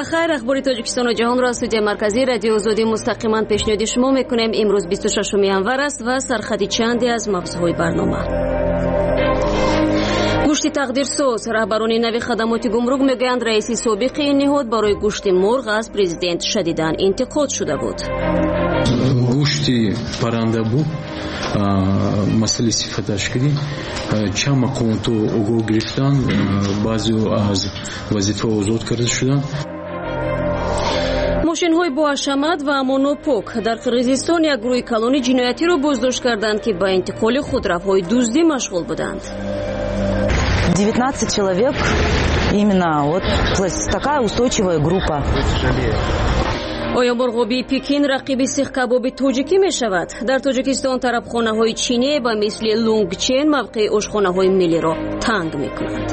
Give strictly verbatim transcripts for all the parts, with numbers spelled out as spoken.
بخیر. اخبار تاجیکستان و جهان را از استودیوی مرکزی رادیو آزادی مستقیما پیشنهاد شما میکنیم. امروز بیست و ششم ینور است و سرخط چندی از مبحث‌های برنامه. گوشت تقدیرساز. رهبران نوی خدمات گمرک میگویند رئیس سابق این نهاد برای گوشت مرغ از پرزیدنت شدیداً انتقاد شده بود. گوشت پرنده بود مسئله صفتش کردیم چند مقام تو اوگو گرفتن، بعضی از وظیفه آزاد کرده شدن. ماشین‌های با حشمت و مونوپوک در قرقیزستان یک گروه کلانی جنایتی را بازداشت کردند که با انتقال خودروهای دزدی مشغول بودند. девятнадцать человек, именно вот такая устойчивая группа. آیا مرغابی پکین رقیب سیخ کباب تاجیکی می شود؟ در تاجیکستان طرفخانه‌های چینی با مثل لونگچین موقع آشخانه‌های ملی را تنگ می کنند.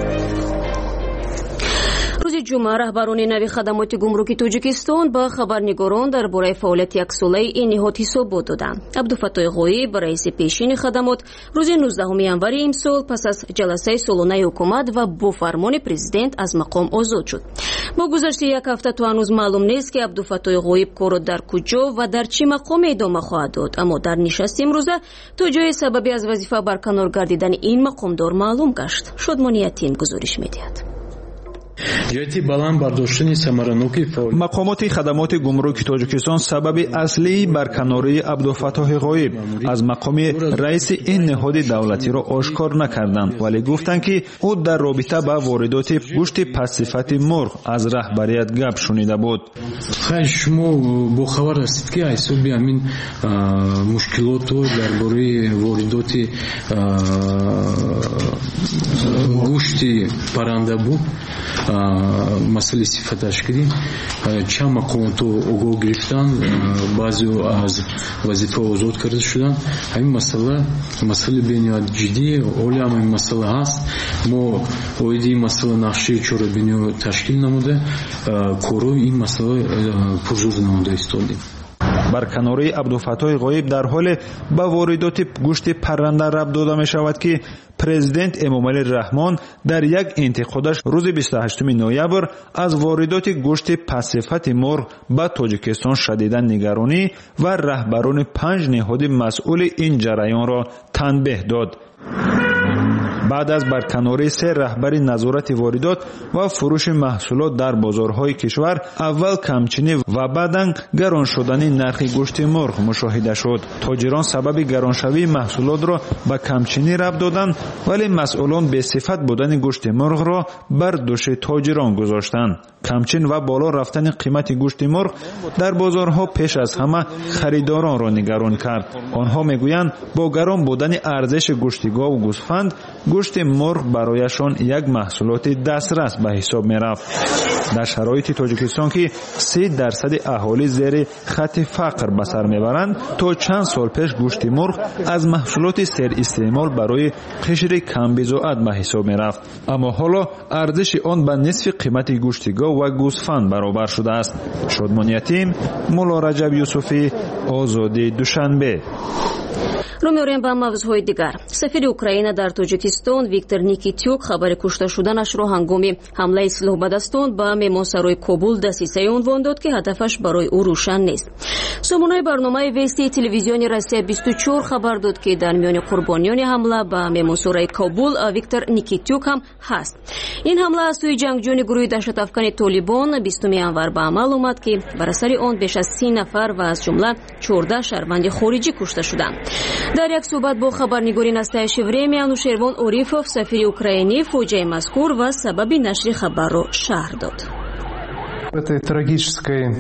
روز جمعه رهبران نوی خدمات گمرکی تاجیکستان با خبرنگاران درباره فعالیت یک ساله این نهاد حسابات دادند. عبدالفتاح غایب رئیس پیشین خدمات روز نوزدهم ینور امسال پس از جلسه سالانه حکومت و با فرمان پرزیدنت از مقام آزاد شد. با گذشت یک هفته تو هنوز معلوم نیست که عبدالفتاح غایب کار در کجا و در چه مقام ادامه خواهد داد، اما در نشست امروزه تا جای سببی از وظیفه برکنار گردیدن این مقامدار معلوم گشت. شادمانی یتیم گزارش می‌دهد. مقامات خدمات گمرک تاجیکستان سبب اصلی برکناری عبدالفتاح غایب از مقام رئیس این نهاد دولتی را آشکار نکردند، ولی گفتند که او در رابطه با واردات گوشت پس‌صفت مرغ از رهبریت گپ شنیده بود. شما با خبر هستید که حساب همین مشکلات درباره واردات گوشت پرنده بود مسئله صفتش کردیم چند مقام تو اوگو گرفتن، بعضی از وظیفه آزاد کرده شدن. همین مسئله مسئله بینیاد جدی اولی هم این مسئله هست. ما اویدی مسئله نقشه چورا بینیو تشکیل نموده کورو این مسئله پرزود نموده استودیم. برکناری عبدالفتاح غایب در حال به واردات گوشت پرنده ربط داده می شود که پرزیدنت امامعلی رحمان در یک انتقادش روز بیست و هشتم نوامبر از واردات گوشت پس‌صفت مرغ به تاجیکستان شدیداً نگرانی و رهبران پنج نهاد مسئول این جریان را تنبیه داد. بعد از برکناری سه رهبر نظارت واردات و فروش محصولات در بازارهای کشور، اول کمچینی و بعداً گران شدن نرخ گوشت مرغ مشاهده شد. تاجران سبب گرانشوی محصولات را به کمچینی ربط دادند، ولی مسئولان به صفت بودن گوشت مرغ را بر دوش تاجران گذاشتند. کمچین و بالا رفتن قیمت گوشت مرغ در بازارها پیش از همه خریداران را نگران کرد. آنها میگویند با گران بودن ارزش گوشت گاو و گوسفند، گوشت مرغ برایشان یک محصولات دسترس به حساب می رفت. در شرایط تاجیکستان که سه درصد اهالی زیر خط فقر به سر میبرند، تا چند سال پیش گوشت مرغ از محصولات سر استعمال برای قشر کم بضاعت به حساب می رفت، اما حالا ارزش آن به نصف قیمت گوشت گاو و گوسفند برابر شده است. شادمان یتیم، مولا رجب یوسفی، آزادی دوشنبه. رو می‌آوریم به موضوعهای دیگر. سفیر اوکراین در تاجیکستان ویکتور نیکیتیوک خبر کشته شدنش را هنگام حمله اصلاح بدستان به مهمانسرای کابل دسیسه عنوان داد که هدفش برای او روشن نیست. سامانه برنامه ویستی تلویزیونی روسیه بیست و چهار خبر داد که در میان قربانیان حمله به مهمانسرای کابل ویکتور نیکیتیوک هم هست. این حمله از سوی جنگجویان گروه دهشت‌افکن طالبان بیستم ینور به عمل آمد که بر اثر آن بیش از سی نفر و از جمله چهارده شهروند خارجی کشته شدند. در یک صحبت با خبرنگاری настоящее время Анушервон Орифов سفیر اوکراینی فوجای مذکور و سبب نشر خبر را شرح داد. В этой трагической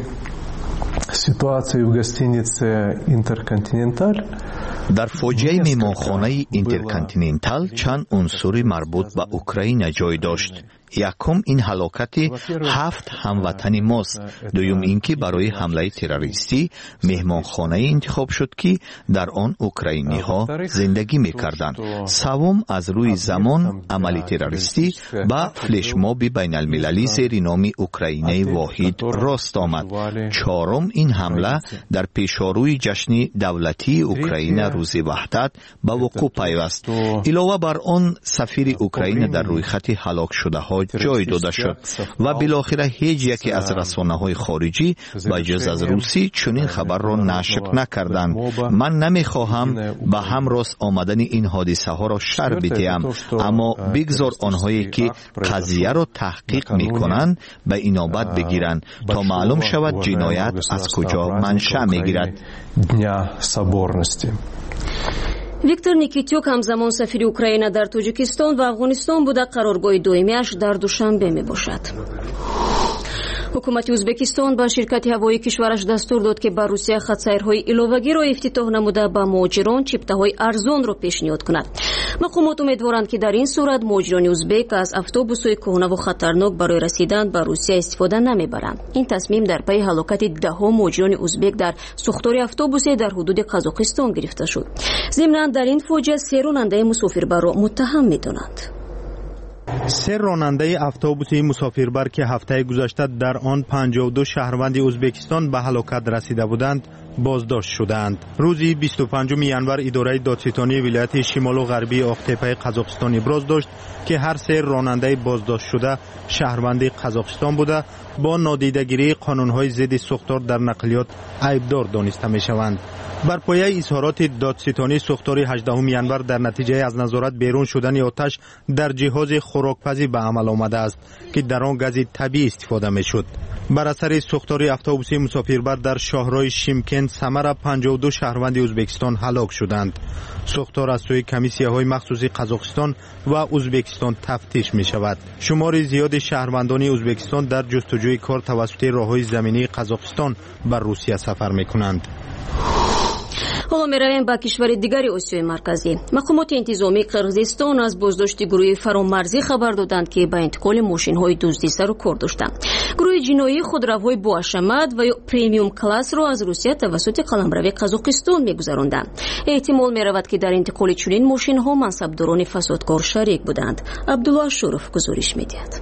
ситуации в гостинице Интерконтиненталь در فاجعه میمانخانه اینترکانتیننتال چند عنصر مربوط به اوکراین جای داشت. یکم این هلاکت هفت هموطن ماست. دوم اینکه برای حمله تروریستی مهمانخانه انتخاب شد که در آن اوکراینی ها زندگی میکردند. سوم از روی زمان عمل تروریستی با فلش ماب بین المللی زیر نام اوکراینه واحد راست آمد. چهارم این حمله در پیشاروی جشن دولتی اوکراین روز وحدت به وقوع پیوست. علاوه بر آن سفیر اوکراین در روی خط هلاک شده های ها جای داده شد و بالاخره هیچ یکی از رسانه‌های خارجی به جز از روسی چنین خبر را نشر نکردند. من نمیخواهم به هم راست آمدن این حادثه ها را شر بدهم، اما بگذار آنهایی که قضیه را تحقیق میکنند به اینابت بگیرند تا معلوم شود جنایت از کجا منشأ میگیرد. виктор никитюк ҳамзамон сафири украина дар тоҷикистон ва афғонистон буда қароргоҳи доимиаш дар душанбе мебошад. ҳукумати ӯзбекистон ба ширкати ҳавоии кишвараш дастур дод ки ба русия хатсайрҳои иловагиро ифтитоҳ намуда ба муҳоҷирон чиптаҳои арзонро пешниҳод кунад. мақомот умедворанд ки дар ин сурат муҳоҷирони ӯзбек аз автобусҳои кӯҳнаву хатарнок барои расидан ба русия истифода намебаранд. ин тасмим дар пайи ҳалокати даҳҳо муҳоҷирони ӯзбек дар сӯхтори автобусе дар ҳудуди қазоқистон гирифта шуд. зимнан дар ин фоҷиа се ронандаи мусофирбарро муттаҳам медонанд. سه راننده اتوبوس مسافربر که هفته گذشته در آن پنجاه و دو شهروند ازبکستان به هلاکت رسیده بودند بازداشت شدند. روزی بیست و پنجم ژانویه اداره دادستانی ولایت شمال و غربی آقتپه قزاقستان ابراز داشت که هر سه راننده بازداشت شده شهروند قزاقستان بوده با نادیدگیری قانون‌های ضد سوختار در نقلیات عیبدار دانسته می‌شوند. بر پایه اظهارات دادستانی سوختار هجدهم ژانویه در نتیجه از نظارت بیرون شدن آتش در جهاز خوراکپزی به عمل آمده است که در آن گاز طبیعی استفاده می‌شد. بر اثر سوختار اتوبوس مسافربر در شهرهای شیمکن، سمر پنجاه و دو شهروند ازبکستان هلاک شدند. سوختار از سوی کمیسیه‌های مخصوصی قزاقستان و ازبکستان تفتیش می‌شود. شمار زیاد شهروندان ازبکستان در جستجوی کار توسط راه‌های زمینی قزاقستان بر روسیه سفر می‌کنند. ҳоло меравем ба кишвари дигари осиёи марказӣ. мақомоти интизомии қирғизистон аз боздошти гурӯҳи фаромарзӣ хабар доданд ки ба интиқоли мошинҳои дуздӣ сару кор доштанд. гурӯҳи ҷиноӣ худравҳои боҳашамат ва ё премиум классро аз русия тавассути қаламрави қазоқистон мегузаронданд. эҳтимол меравад ки дар интиқоли чунин мошинҳо мансабдорони фасодкор шарик буданд. абдулло ашуров гузориш медиҳад.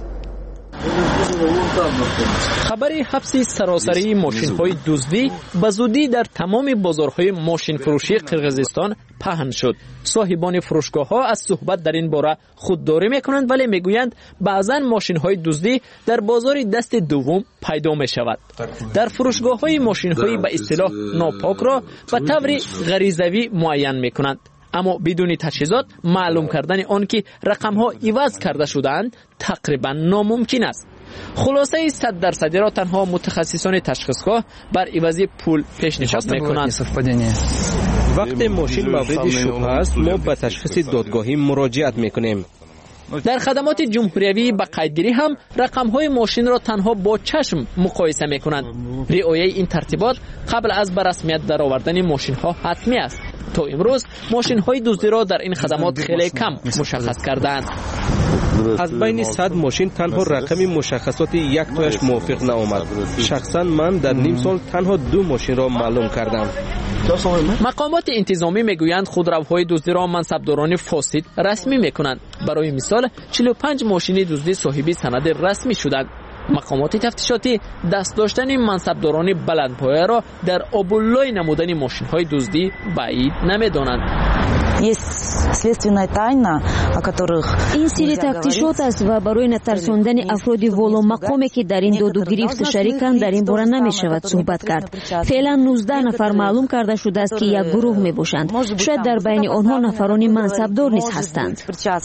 خبری حبس سراسری ماشین‌های دزدی به زودی در تمام بازارهای ماشین فروشی قرقیزستان پهن شد. صاحبان فروشگاه‌ها از صحبت در این باره خودداری می‌کنند، ولی می‌گویند بعضاً ماشین‌های دزدی در بازار دست دوم پیدا می‌شود. در فروشگاه‌های ماشین‌های به اصطلاح ناپاک را به طور غریزوی معین می‌کنند. اما بدون تجهیزات معلوم کردن آن که رقم‌ها عوض کرده شدند تقریبا ناممکن است. خلاصه صد درصدی را تنها متخصصان تشخیصگاه بر عوض پول پیشنهاد می‌کنند. وقتی ماشین مورد شبهه است ما به تشخیص دادگاهی مراجعت می‌کنیم. در خدمات جمهوریوی به قیدگیری هم رقم‌های ماشین را تنها با چشم مقایسه می‌کنند. رعایت این ترتیبات قبل از به رسمیت درآوردن ماشین‌ها حتمی است. تا امروز ماشین‌های دزدی را در این خدمات خیلی کم مشخص کردند. از بین صد ماشین تنها رقم مشخصات یک تایش موافق نآمد. شخصا من در نیم سال تنها دو ماشین را معلوم کردم. مقامات انتظامی میگویند خودروهای دزدی را منصبداران فاسد رسمی میکنند. برای مثال چهل و پنج ماشین دزدی صاحب سند رسمی شدند. مقامات تفتیشاتی دست داشتن منصبداران بلندپایه را در آبولای نمودن ماشین‌های دزدی بعید نمی‌دانند. این سری تفتیشات است و برای نترساندن افراد والا مقامی که در این داد و گریفت شریکند در این باره نمی شود صحبت کرد. فعلا نوزده نفر معلوم کرده شده است که یک گروه می باشند. شاید در بین آنها نفرانی منصبدار نیز هستند.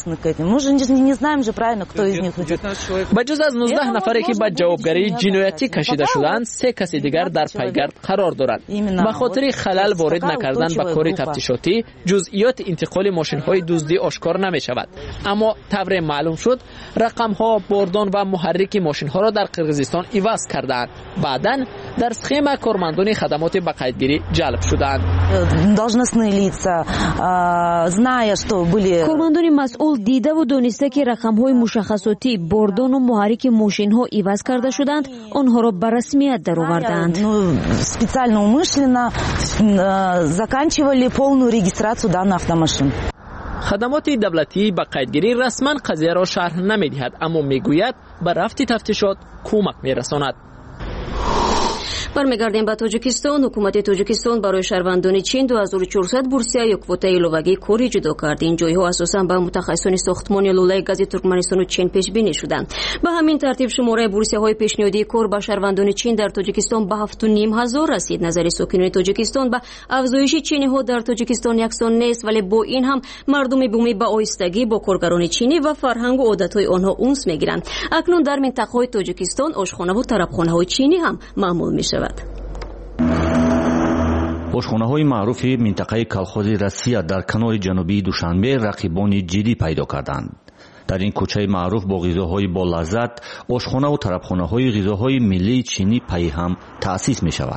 بجز از نوزده نفری که به جوابگری جنایتی کشیده شدند، سه کسی دیگر در پیگرد قرار دارند. به خاطر خلل وارد نکردن به کار تفتیشاتی جزئیات انتقال ماشین‌های دزدی آشکار نمی‌شود. اما طور معلوم شد رقم‌ها، باردان و محرک ماشین‌ها را در قرقیزستان عوض کردند. بعداً در سخیم کارمندان خدمات به قیدگیری جلب شدند. کارمندان مسئول دیده و دانسته که رقم‌های مشخصاتی، باردان و محرک ماشین‌ها عوض کرده شدند، آنها را به رسمیت درآوردند. специально умышленно заканчивали полную регистрацию данных автомашин. خدمات دولتی به قیدگیری رسما قضیه را شرح نمی‌دهد، اما میگوید به رفت تفتیشات کمک می‌رساند. برمیگردیم به تاجیکستان. حکومت تاجیکستان برای شهروندان چین دو هزار و چهارصد بورسیه یک کوته ایلوگی کوری جدا کرد. این جایها اساساً به متخصصان ساختمان لوله گاز ترکمنستان و چین پیش بینی شدند. به همین ترتیب شماره بورسیه های پیشنهادی کور به شهروندان چین در تاجیکستان به هفت و نیم هزار رسید. نظر ساکنان تاجیکستان به افزایش چینی ها در تاجیکستان یکسان نیست، ولی با این هم مردم بومی به آهستگی با کارگران چینی و فرهنگ و عادت‌های آنها اونس میگیرند. اکنون در منطقه‌های تاجیکستان آشخانه و طربخانه‌های چینی هم معمول می‌شود. ошхонаҳои маъруфи минтақаи калхози Россия дар канори ҷанубии Душанбе рақибони ҷиддӣ пайдо карданд. дар ин кӯчаи маъруф бо ғизоҳои болаззат ошхонаву тарабхонаҳои ғизоҳои миллии чинӣ пайҳам таъсис мешавад.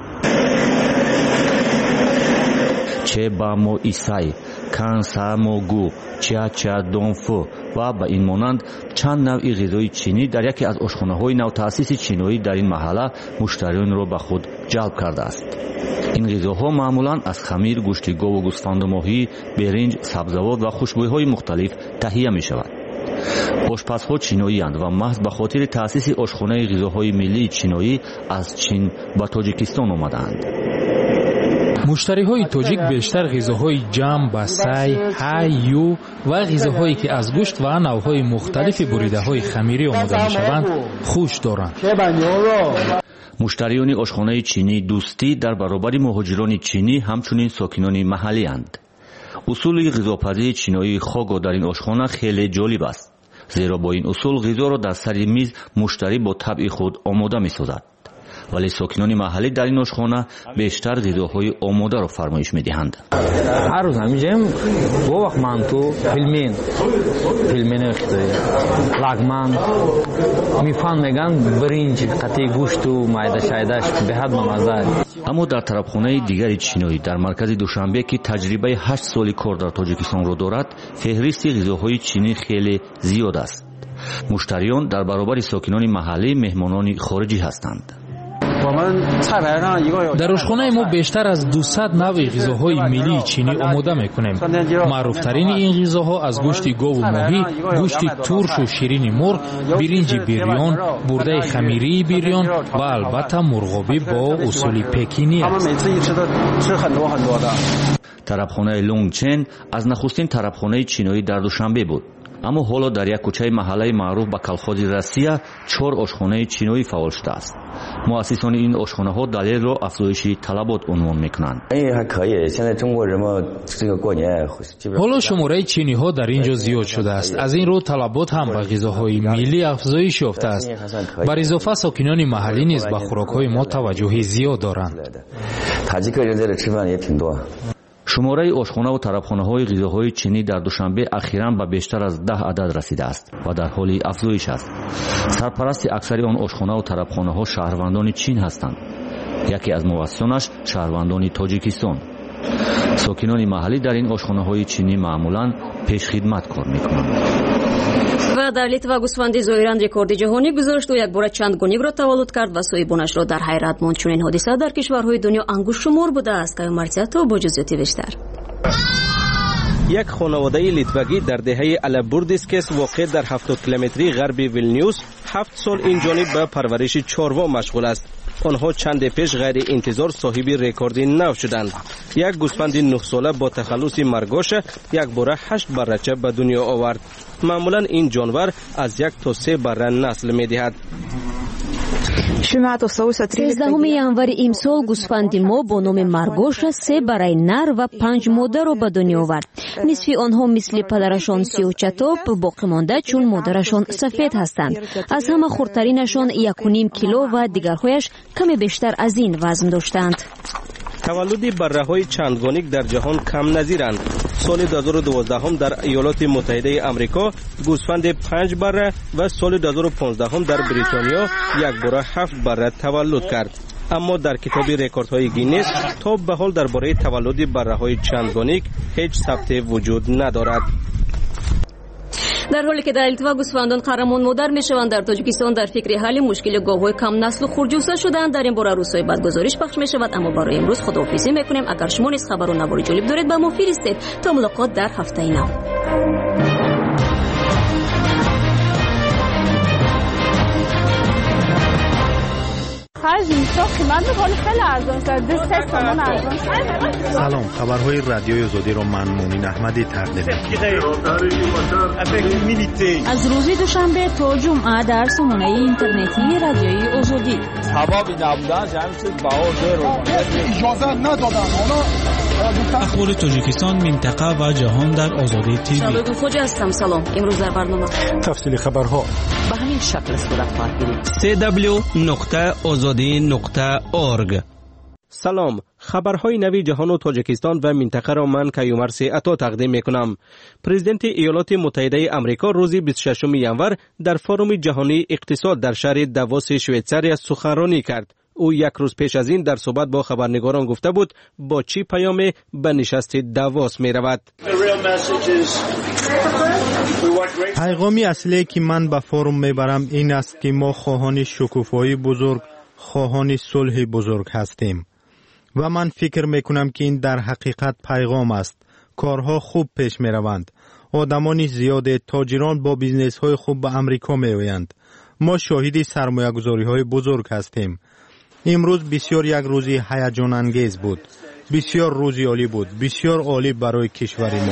чебамо исай, кансамогу, чача донфу ва ба ин монанд чанд навъи ғизои чинӣ дар яке аз ошхонаҳои навтаъсиси чиноӣ дар ин маҳалла муштариёнро ба худ ҷалб кардааст. ин ғизоҳо маъмулан аз хамир, гӯшти гову гӯсфанду моҳӣ, беринҷ, сабзавот ва хушбӯйҳои мухталиф таҳия мешавад. ошпазҳо чиноиянд ва маҳз ба хотири таъсиси ошхонаи ғизоҳои миллии чиноӣ аз чин ба тоҷикистон омадаанд. муштариҳои тоҷик бештар ғизоҳои ҷам ба сай, ҳай, ю ва ғизоҳое ки аз гӯшт ва навъҳои мухталифи буридаҳои хамирӣ омода мешаванд хуш доранд. муштариёни ошхонаи чинии дӯстӣ дар баробари муҳоҷирони чинӣ ҳамчунин сокинони маҳаллиянд. усули ғизопазии чиноии хого дар ин ошхона хеле ҷолиб аст, зеро бо ин усул ғизоро дар сари миз муштарӣ бо табъи худ омода месозад. вале сокинони маҳаллӣ дар ин ошхона бештар ғизоҳои омодаро фармоиш медиҳанд. ҳар рӯз ҳамиҷаем бо вақт манту пилмен пилмени хизоӣ лагман мифан меган биринҷ қатъи гӯшту майдашайдаш беҳад бамазза. аммо дар тарабхонаи дигари чиноӣ дар маркази душанбе ки таҷрибаи ҳашт соли кор дар тоҷикистонро дорад, феҳристи ғизоҳои чинӣ хеле зиёд аст. муштариён дар баробари сокинони маҳаллӣ меҳмонони хориҷӣ ҳастанд. дар ошхонаи мо бештар аз дусад навъи ғизоҳои миллии чинӣ омода мекунем. маъруфтарини ин ғизоҳо аз гӯшти гову моҳӣ, гӯшти туршу ширини мурғ, биринҷи бирён, бурдаи хамирии бирён ва албатта мурғобӣ бо усули пекинӣ аст. тарабхонаи лонгчен аз нахустин тарабхонаи чиноӣ дар душанбе буд. аммо ҳоло дар як кӯчаи маҳаллаи маъруф ба калхози Россия чор ошхонаи чиноӣ фаъол шудааст. муассисони ин ошхонаҳо далелро афзоиши талабот унвон мекунанд. ҳоло шумораи чиниҳо дар ин ҷо зиёд шудааст. аз ин рӯ талабот ҳам ба ғизоҳои миллӣ афзоиш ёфтааст. бар изофа сокинони маҳаллӣ низ ба хӯрокҳои мо таваҷҷӯҳи зиёд доранд. шумораи ошхонаву тарабхонаҳои ғизоҳои чинӣ дар душанбе ахиран ба бештар аз даҳ адад расидааст ва дар ҳоли афзоиш аст. сарпарасти аксари он ошхонаву тарабхонаҳо шаҳрвандони чин ҳастанд. яке аз муассисонаш шаҳрвандони тоҷикистон. сокинони маҳаллӣ дар ин ошхонаҳои чинӣ маъмулан пешхидмат кор мекунанд. ва дар литва гӯсфанди зоиран рекорди ҷаҳонӣ гузошт. ӯ якбора чанд гонибро таваллуд кард ва соҳибонашро дар ҳайрат монд. чунин ҳодиса дар кишварҳои дунё ангушшумор будааст. кайо марзиятов бо ҷузъиёти бештар. як хонаводаи литвагӣ дар деҳаи алабурдискес воқеъ дар ҳафтод километри ғарби вилнюс ҳафт сол инҷониб ба парвариши чорво машғул аст. онҳо чанде пеш ғайриинтизор соҳиби рекорди нав шуданд. як гӯсфанди нӯҳсола бо тахаллуси маргоша якбора ҳашт баррача ба дунё овард. маъмулан ин ҷонвар аз як то се барра насл медиҳад. сезддаҳуми январи имсол гӯсфанди мо бо номи маргоша се барраи нар ва панҷ модарро ба дунё овард. нисфи онҳо мисли падарашон сиёҳчатоб, боқимонда чун модарашон сафед ҳастанд. аз ҳама хурдтаринашон яку ним кило ва дигарҳояш каме бештар аз ин вазн доштанд. таваллуди барраҳои чандгоник дар ҷаҳон камназиранд. соли ду ҳазору дувоздаҳум дар иёлоти муттаҳидаи амрико гӯсфанди панҷ барра ва соли ду ҳазору понздаҳум дар бритониё якбора ҳафт барра таваллуд кард. аммо дар китоби рекордҳои гиннес то ба ҳол дар бораи таваллуди барраҳои чандгоник ҳеҷ сабте вуҷуд надорад. дар ҳоле ки дар литва гӯсфандон қаҳрамон модар мешаванд, дар тоҷикистон дар фикри ҳалли мушкили говҳои камнаслу хурҷуса шуданд. дар ин бора рӯзҳои баъд гузориш пахш мешавад. аммо барои имрӯз худоҳофизӣ мекунем. агар шумо низ хабару навори ҷолиб доред ба мо фиристед. то мулоқот дар ҳафтаи нав. خرج میشه قیمت ولی خیلی ارزان شد. دو سه تومن ارزان شد. سلام، خبرهای رادیوی آزادی را من مونین احمدی تقدیم می‌کنم. از روز دوشنبه تا جمعه در سامانه اینترنتی رادیوی آزادی. هوا نبودن جمع شد باور رو اجازه ندادن. اخبار تاجیکستان، منطقه و جهان در آزادی تیوی. شالود خوج هستم. سلام. امروز در برنامه تفصیل خبرها به همین شکل صورت خواهد گرفت. سی دبلیو نقطه آزادی نقطه اورگ. سلام، خبرهای نوی جهان و تاجیکستان و منطقه را من کیومر سی عطا تقدیم میکنم. پرزیدنت ایالات متحده آمریکا روز بیست و ششم ژانویه در فروم جهانی اقتصاد در شهر داووس شویتزاریا سخنرانی کرد. او یک روز پیش از این در صحبت با خبرنگاران گفته بود با چی پیام به نشست داووس می رود. پیغامی اصلی که من به فروم میبرم این است که ما خواهان شکوفایی بزرگ، خواهان صلح بزرگ هستیم و من فکر میکنم که این در حقیقت پیغام است. کارها خوب پیش می روند. آدمان زیاد، تاجران با بیزنس های خوب به امریکا می آیند. ما شاهد سرمایه گذاری های بزرگ هستیم. امروز بسیار یک روزی هیجان انگیز بود. بسیار روزی عالی بود. بسیار عالی برای کشور ما.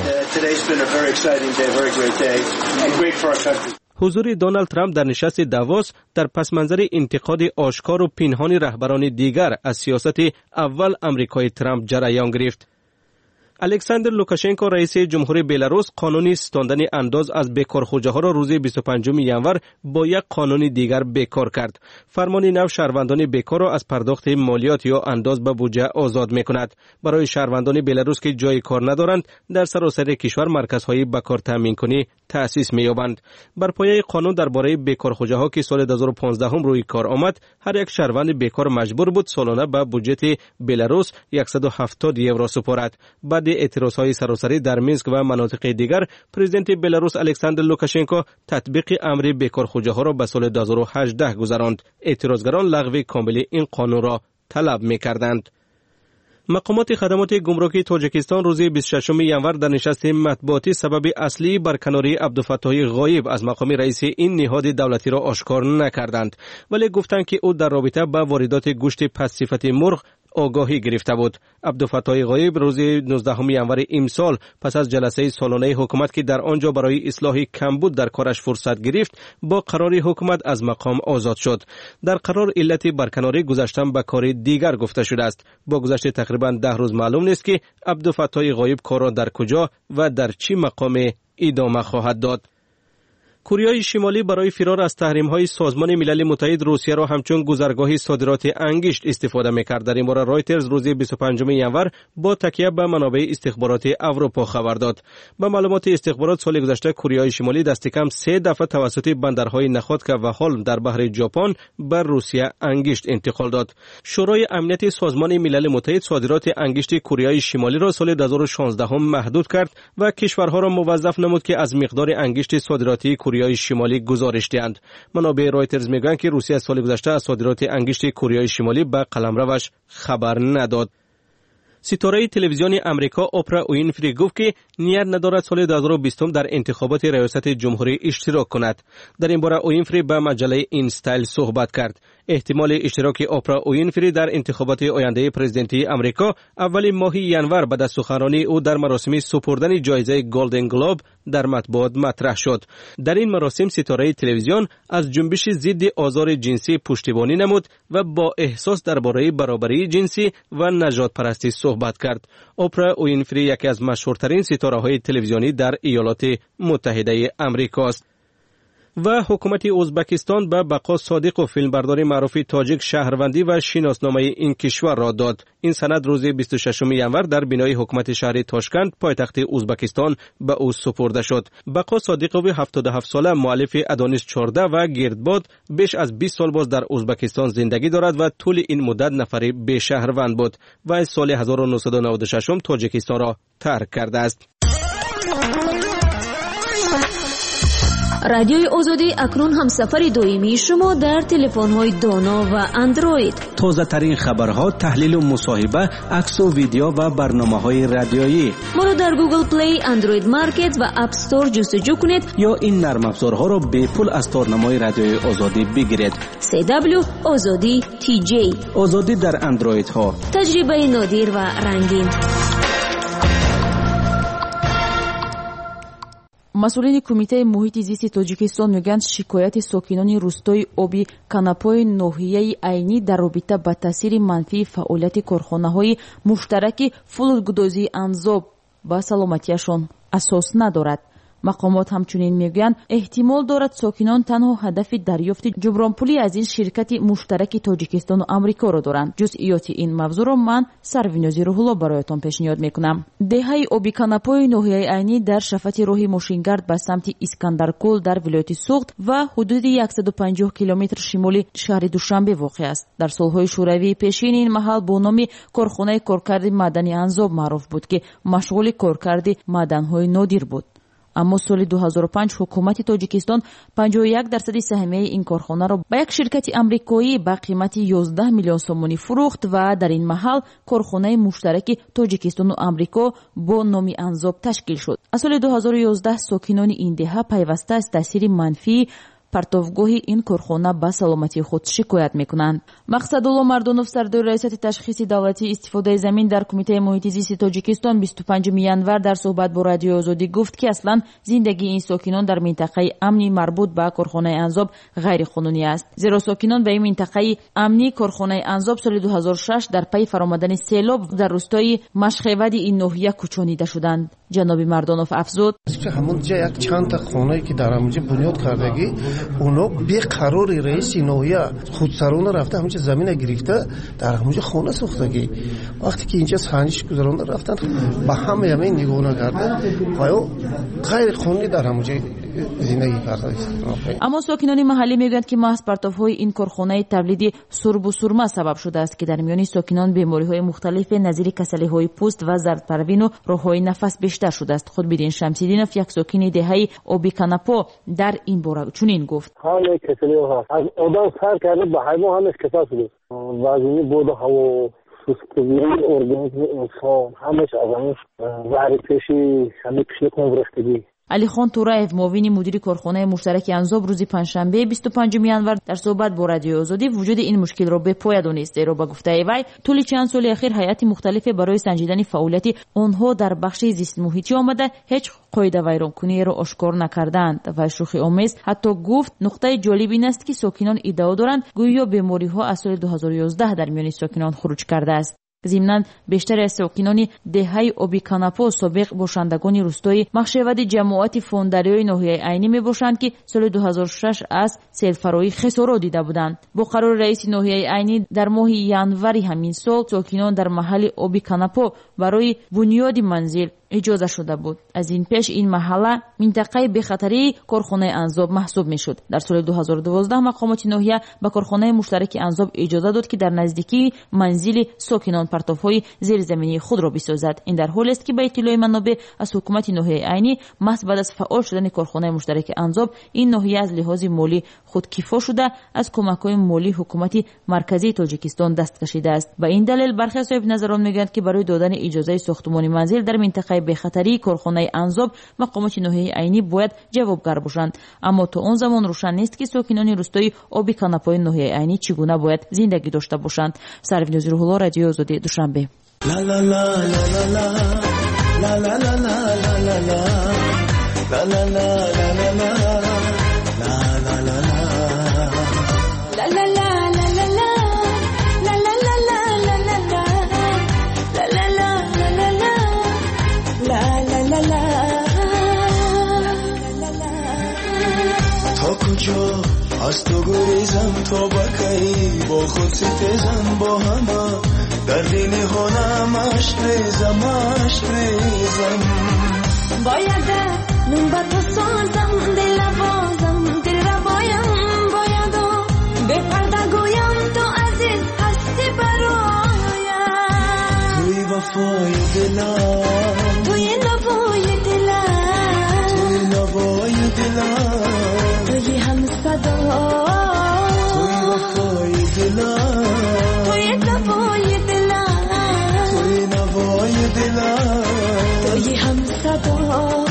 حضور دونالد ترامپ در نشست داووس در پس منظر انتقاد آشکار و پنهان رهبران دیگر از سیاست اول آمریکای ترامپ جریان گرفت. الکساندر لوکاشنکو رئیس جمهوری بلاروس قانونی ستاندن انداز از بیکارخوجه ها را روز بیست و پنجم ژانویه با یک قانون دیگر بیکار کرد. فرمان نو شهروندان بیکار را از پرداخت مالیات یا انداز به بودجه آزاد می‌کند. برای شهروندان بلاروس که جای کار ندارند در سراسر کشور مرکزهای بکار تامین کنی تأسیس می‌یابند. بر پایه قانون درباره بیکارخوجه ها که سال دو هزار و پانزده هم روی کار آمد، هر یک شهروند بیکار مجبور بود سالانه به بودجه بلاروس صد و هفتاد یورو سپارد. بعد اعتراضهای سراسری در مینسک و مناطق دیگر، پرزیدنت بلاروس الکساندر لوکاشنکو تطبیق امر بیکارخوجه ها را به سال دو هزار و هجده گذراند. اعتراضگران لغو کامل این قانون را طلب می‌کردند. مقامات خدمات گمرکی تاجیکستان روز بیست و ششم ژانویه در نشست مطبوعاتی سبب اصلی برکناری عبدالفتاح غایب از مقام رئیس این نهاد دولتی را آشکار نکردند، ولی گفتند که او در رابطه با واردات گوشت پست صفت مرغ آگاهی گرفته بود. عبدالفتاح غایب روز نوزدهم ژانویه امسال پس از جلسه سالانه حکومت که در آنجا برای اصلاح کمبود در کارش فرصت گرفت، با قرار حکومت از مقام آزاد شد. در قرار علت برکناری گذاشتن به کار دیگر گفته شده است. با گذشت تقریبا ده روز معلوم نیست که عبدالفتاح غایب کار را در کجا و در چی مقام ادامه خواهد داد. کره شمالی برای فرار از تحریم‌های سازمان ملل متحد روسیه را همچون گذرگاه صادرات انگشت استفاده می‌کرد. در این باره رایترز روز بیست و پنجم ژانویه با تکیه به منابع استخبارات اروپا خبر داد. با معلومات استخبارات سال گذشته کره شمالی دست کم سه دفعه توسط بندرهای نخودکا و هالم در بحر ژاپن بر روسیه انگشت انتقال داد. شورای امنیت سازمان ملل متحد صادرات انگشت کره شمالی را سال دو هزار و شانزده هم محدود کرد و کشورها را موظف نمود که از مقدار انگشت صادراتی کره شمالی گزارش دهند. منابع رایترز میگویند که روسیه سال گذشته از صادرات انگشت کره شمالی به قلمروش خبر نداد. ستاره تلویزیونی آمریکا اپرا وینفری گفت که نیت ندارد سال دو هزار و بیست در انتخابات ریاست جمهوری اشتراک کند. در این باره وینفری با مجله این استایل صحبت کرد. احتمال اشتراک اپرا وینفری در انتخابات آینده پرزیدنتی آمریکا اول ماه ژانویه بعد از سخنرانی او در مراسم سپردن جایزه گلدن گلوب در مطبوعات مطرح شد. در این مراسم ستاره تلویزیون از جنبش ضد آزار جنسی پشتیبانی نمود و با احساس درباره برابری جنسی و نژاد پرستی صحبت کرد. اپرا وینفری یکی از مشهورترین ستاره‌های تلویزیونی در ایالات متحده آمریکا است. و حکومت ازبکستان به بقا صادق و فیلمبردار معروف تاجیک شهروندی و شناسنامه این کشور را داد. این سند روز بیست و ششم ژانویه در بنای حکومت شهر تاشکند پایتخت ازبکستان به او سپرده شد. بقا صادقوی هفتاد و هفت ساله مؤلف ادونیس چهارده و گردباد بیش از بیست سال باز در ازبکستان زندگی دارد و طول این مدت نفری به شهروند بود و از سال هزار و نهصد و نود و شش تاجیکستان را ترک کرده است. رادیوی آزادی اکنون هم سفر دویمی شما در تلفن‌های دانا و اندروید. تازه ترین خبرها، تحلیل و مصاحبه، عکس و ویدیو و برنامه‌های رادیویی. ما را در گوگل پلی، اندروید مارکت و اپ استور جستجو کنید یا این نرم افزارها را به پول از تارنمای رادیوی آزادی بگیرید. سی دبلیو آزادی تی جی. آزادی در اندروید ها. تجربه نادر و رنگین. مسئولین کمیته محیط زیست تاجیکستان میگن شکایت ساکنان روستای آبی کاناپوی ناحیه عینی در رابطه با تاثیر منفی فعالیت کارخانه‌های مشترک فلودگذاری انزاب با سلامتیشان اساس ندارد. مقامات همچنین میگویند احتمال دارد ساکنان تنها هدف دریافت جبرانپولی از این شرکت مشترک تاجیکستان و آمریکا را دارند. جزئیات این موضوع را من سروینازی روح‌الله برایتان پیشنهاد میکنم. دهه آبی کاناپوی ناحیه عینی در شفت راه ماشینگرد به سمت اسکندرکل در ولایت سوخت و حدود صد و پنجاه کیلومتر شمالی شهر دوشنبه واقع است. در سالهای شوروی پیشین این محل با نام کارخانه کارکرد معدنی انزاب معروف بود که مشغول کارکرد معدن‌های نادر بود. اما سال دو هزار و پنج حکومت تاجیکستان پنجاه و یک درصد سهمیه این کارخانه را به یک شرکت آمریکایی با قیمت یازده میلیون سومانی فروخت و در این محل کارخانه مشترک تاجیکستان و آمریکا با نام انزاب تشکیل شد. از سال دو هزار و یازده ساکنان این دهه پیوسته از تاثیر منفی پرتوگاهی این کارخانه به سلامتی خود شکایت میکنند. مقصدالله مردانوف سردار ریاست تشخیص دولتی استفاده زمین در کمیته محیط زیست تاجیکستان بیست و پنجم ینور در صحبت با رادیو آزادی گفت که اصلا زندگی این ساکنان در منطقه امنی مربوط به کارخانه انزاب غیر قانونی است. زیرا ساکنان به این منطقه امنی کارخانه انزاب سال دو هزار و شش در پی فرآمدن سیلاب در روستای مشخیود این ناحیه کوچانیده شدند. جناب مردانوف افزود همونجا یک چند تا خانه‌ای که در همونجا بنیاد کردگی اونا بی قرار رئیس ناحیه خودسرانه رفته همونجا زمین گرفته در همونجا خانه ساختگی. وقتی که اینجا سنجش گذرانده رفتن با همه همه نگاه کرده پایو غیر قانونی در همونجا زندگی کرده. اما ساکنان محلی میگویند که محض پرتوهای این کارخانه تولید سرب و سرما سبب شده است که در میان ساکنان بیماری‌های مختلف نظیر کسلی‌های پوست و زردپروین و راه‌های نفس بیشتر شده است. خود بدین شمس‌الدینов یک ساکن دهه آبی کاناپو در این باره چنین گفت: همه کسلی‌ها از آدم سر کرده به حیوان همش کسا شده. وزنی بود هوا سوسکوی ارگانیسم انسان همش از همش زهر پیشی همه پیشی کن رختگی. علی خان تورایف معاون مدیر کارخانه مشترک انزاب روز پنجشنبه بیست و پنجم ینور در صحبت با رادیو آزادی وجود این مشکل را به پای دانست. زیرا به گفته وی طول چند سال اخیر هیئت مختلف برای سنجیدن فعالیت آنها در بخش زیست محیطی آمده هیچ قاعده ویرانکنی را آشکار نکردند و شوخی آمیز حتی گفت نقطه جالب این است که ساکنان ادعا دارند گویا بیماری ها از سال دو هزار و یازده در میان ساکنان خروج کرده است. ضمناً بیشتر از ساکنان دهه آبی کاناپو سابق باشندگان روستای مخشود جماعت فوندریای ناحیه عینی میباشند که سال دو هزار و شش از سیلفرایی خسارات دیده بودند. با قرار رئیس ناحیه عینی در ماه ینور همین سال ساکنان در محل آبی کاناپو برای بنیاد منزل اجازه شده بود. از این پیش این محله منطقه به خطری کارخانه انزاب محسوب میشد. در سال دو هزار و دوازده مقامات ناحیه به کارخانه مشترک انزاب اجازه داد که در نزدیکی منزل ساکنان پرتوهای زیرزمینی خود را بسازد. این در حالی است که به اطلاع منابع از حکومت ناحیه عینی محض بعد از فعال شدن کارخانه مشترک انزاب این ناحیه از لحاظ مالی خودکفا شده از کمک‌های مالی حکومت مرکزی تاجیکستان دست کشیده است. به این دلیل برخی از صاحب نظران میگویند که برای دادن اجازه ساختمان منزل در منطقه به خطری کارخانه انزاب مقامات ناحیه عینی باید جوابگر باشند. اما تا اون زمان روشن نیست که ساکنان روستای آبی کاناپوی ناحیه عینی چگونه باید زندگی داشته باشند. سروینازی روح‌الله، رادیو آزادی، دوشنبه. لا لا لا لا لا لا لا لا لا لا لا لا لا لا از تو گریزم تا بکی با خود ستیزم با همه در دین هنم عشق ریزم عشق ریزم باید من با تو سازم دل بازم دل را بایم باید به پرده گویم تو عزیز هستی برایم توی وفای دلم توی نوای دلم توی نوای دلم صدا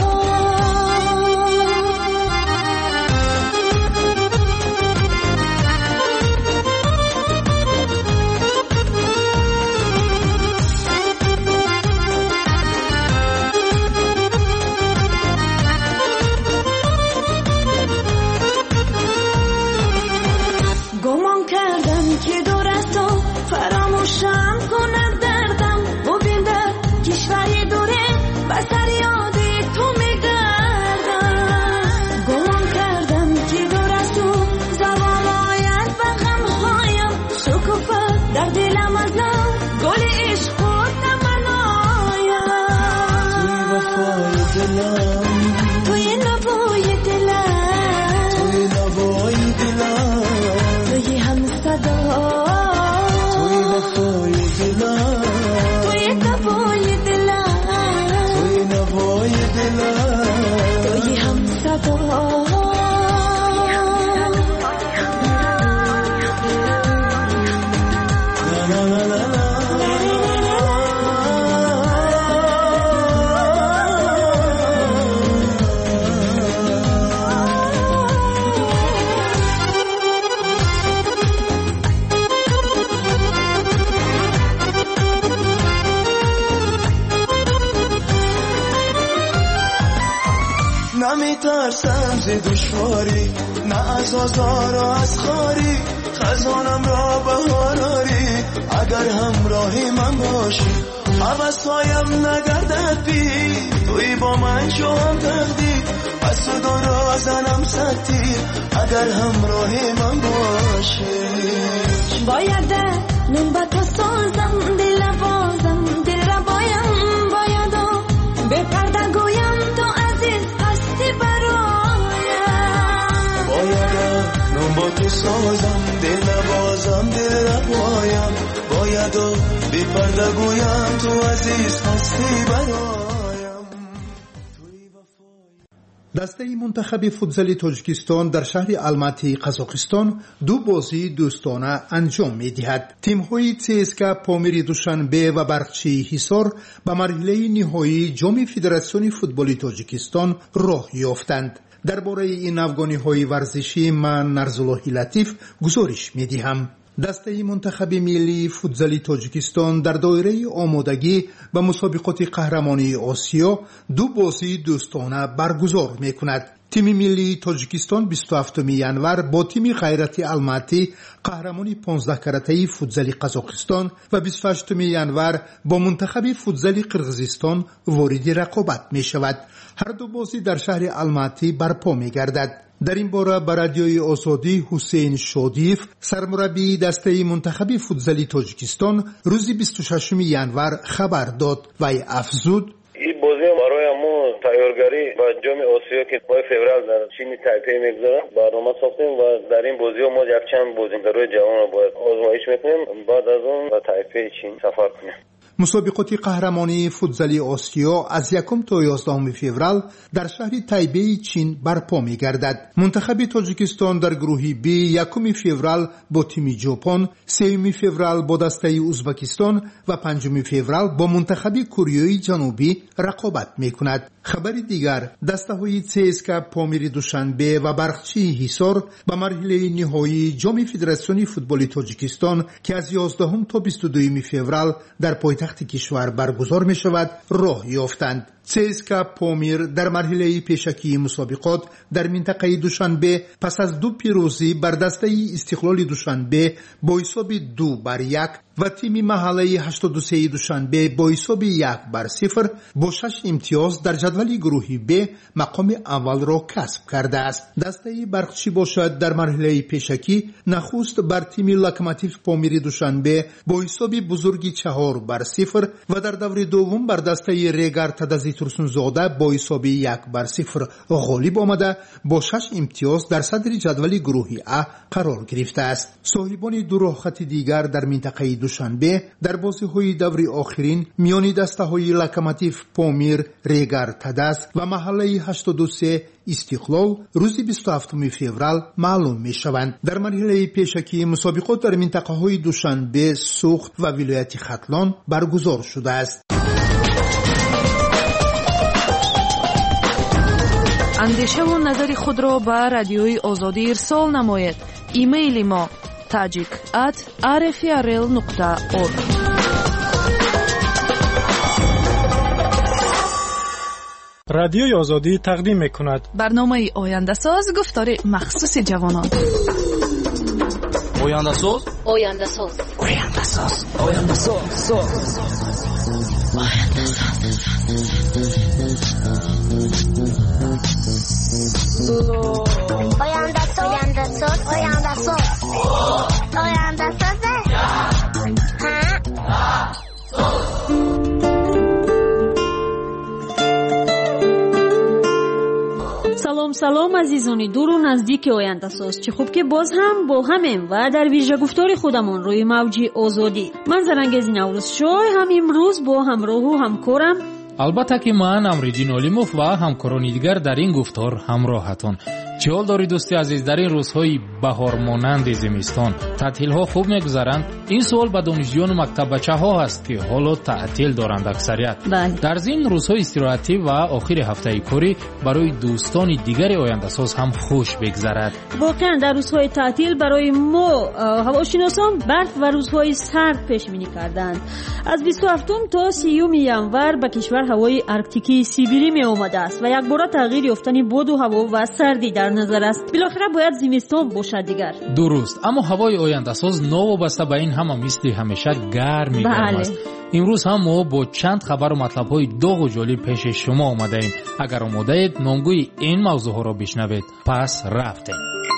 گمان کردم که دور از تو فراموشم کند دردم ببین در کشوری دوره بسر یاد تو میگردم گمان کردم که دور از تو زوال آید و غمهایم شکوفه در دلم از نو گل عشق و تمنایم توی وفای دلم توی نوای دلم توی نوای دلم توی هم صدا توی وفای دلم توی نوای دلم توی نوای دلم توی هم صدا نمیترسم ز دشواری نه از آزار و از خاری خزانم را بهاراری اگر همراهی من باشی حوضهایم نگردد بی توی با من شوم تقدیر پس تو دارا زنم سکتی اگر همراهی من باشی باید نون با تو سازم دل بازم دل را بایم باید به پرده گویم تو عزیز هستی برایم باید نون با تو سازم دل بازم دل را بایم باید به پرده گویم تو عزیز هستی برایم. دسته منتخب فوتزال تاجیکستان در شهر الماتی قزاقستان دو بازی دوستانه انجام می‌دهد. تیم‌های سی‌اس‌کا پامیر دوشنبه و برقچی حصار به مرحله نهایی جام فدراسیون فوتبال تاجیکستان راه یافتند. درباره این افغانی‌های ورزشی من نرزالله لطیف گزارش می‌دهم. دسته منتخب ملی فوتزال تاجیکستان در دایره آمادگی به مسابقات قهرمانی آسیا دو بازی دوستانه برگزار می‌کند. تیم ملی تاجیکستان بیست و هفتم ژانویه با تیم غیرت الماتی قهرمانی پانزده کرته فوتزال قزاقستان و بیست و هشتم ژانویه با منتخب فوتزال قرغیزستان وارد رقابت می‌شود. هر دو بازی در شهر الماتی برپا می‌گردد. در این باره به رادیوی آزادی حسین شادیف سرمربی دسته منتخب فوتزال تاجیکستان روز بیست و ششم ژانویه خبر داد و افزود این بازی برای ما تیارگری با جام آسیا که ماه فوریه در چین تایپی میگذارن برنامه ساختیم و در این بازی ما یک چند بازیکن‌های جوان رو باید آزمایش میکنیم بعد از اون به تایپی چین سفر کنیم. مسابقات قهرمانی فوتزال آسیا از یکم تا یازدهم فوریه در شهر تایپی چین برپا می‌گردد. منتخب تاجیکستان در گروه بی یکم فوریه با تیم ژاپن، سوم فوریه با دسته ازبکستان و پنجم فوریه با منتخب کره جنوبی رقابت می‌کند. خبر دیگر دسته‌های سی‌اس‌کا پامیر دوشنبه و برقچی حصار به مرحله نهایی جام فدراسیون فوتبال تاجیکستان که از یازدهم تا بیست و دوم فوریه در پایتخت کشور برگزار می شود راه یافتند. سی‌اس‌کا پامیر در مرحله پیشکی مسابقات در منطقه دوشنبه پس از دو پیروزی بر دسته استقلال دوشنبه با حساب دو بر یک و تیم محله هشتاد و سه دوشنبه با حساب یک بر صفر با شش امتیاز در جدول گروه ب مقام اول را کسب کرده است. دسته برقچی باشد در مرحله پیشکی نخست بر تیم لوکوموتیو پامیر دوشنبه با حساب بزرگی چهار بر صفر و در دور دوم بر دسته ریگر تدزی ترسونزاده با حساب یک بر صفر غالب آمده با شش امتیاز در صدر جدول گروه ا قرار گرفته است. صاحبان دو راه خط دیگر در منطقه دوشنبه در بازی‌های دور آخرین میان دسته‌های لوکوموتیو پامیر ریگر تدس و محله هشتاد و سه استقلال روز بیست و هفتم فوریه معلوم می‌شوند. در مرحله پیشکی مسابقات در منطقه‌های دوشنبه، سوخت و ولایت ختلان برگزار شده است. اندیشه و نظر خود را به رادیوی آزادی ارسال نماید. ایمیل ما tajik at r f r l nokta org. رادیوی آزادی تقدیم می‌کند برنامه آینده ساز گفتار مخصوص جوانان. آینده ساز آینده ساز آینده ساز آینده ساز آینده ساز آینده ساز آینده ساز آینده ساز سلام سلام عزیزانی دور و نزدیک آینده ساز. چه خوب که باز هم با همیم و در ویژه گفتار خودمون روی موج آزادی. من زرنگز نوروز شوی هم امروز با همراه و همکارم البته که من امریدین اولیموف و همکارانی دیگر در این گفتار همراهتون. چه حال داری دوستی عزیز؟ در این روزهای بهار مانند زمستان تعطیل ها خوب میگذرند؟ این سوال به دانشجویان و مکتب بچه ها هست که حالا تعطیل دارند اکثریت. بله. در این روزهای استراحتی و آخر هفته کاری برای دوستان دیگر آینده ساز هم خوش بگذرد. واقعا در روزهای تعطیل برای ما هواشناسان برف و روزهای سرد پیش بینی کردند. از بیست و هفتم تا سیوم ینور به کشور هوای آرکتیکی سیبیری می آمده است و یک بار تغییر یافتن باد و هوا و سردی در نظر است. بالاخره باید زمستان باشد دیگر. درست، اما هوای آینده ساز نوابسته به این هم مثل همیشه گرم گرم است. امروز هم ما با چند خبر و مطلب های داغ و جالب پیش شما آمده ایم. اگر آماده اید نامگوی این موضوع ها را بشنوید. پس رفتیم.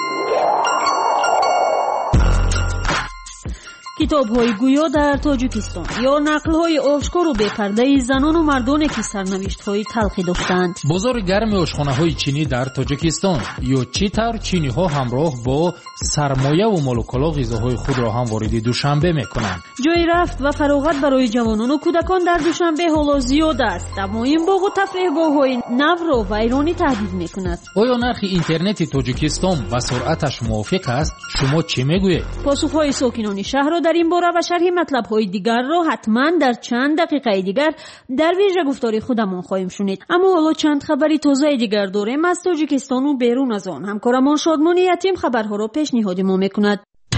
کتاب‌های گویا در تاجیکستان یا نقل‌های آشکار و بی‌پرده زنان و مردانی که سرنوشت‌های تلخی داشتند. بازار گرم آشخانه‌های چینی در تاجیکستان یا چطور چینی‌ها همراه با سرمایه و مال و کالا غذاهای خود را هم وارد دوشنبه می‌کنند. جای رفت و فراغت برای جوانان و کودکان در دوشنبه حالا زیاد است، اما این باغ و تفریحگاه‌های نو را ویرانی تهدید می‌کند. آیا نرخ اینترنت تاجیکستان با سرعتش موافق است؟ شما چه می‌گویید؟ پاسخ‌های ساکنان شهر را در این باره و شرح مطلب‌های دیگر را حتما در چند دقیقه دیگر در ویژه گفتار خودمون خواهیم شنید. اما حالا چند خبری تازه دیگر داریم از تاجیکستان و بیرون از آن. همکارمان شادمان یتیم خبرها را پیشنهاد ما می‌کند.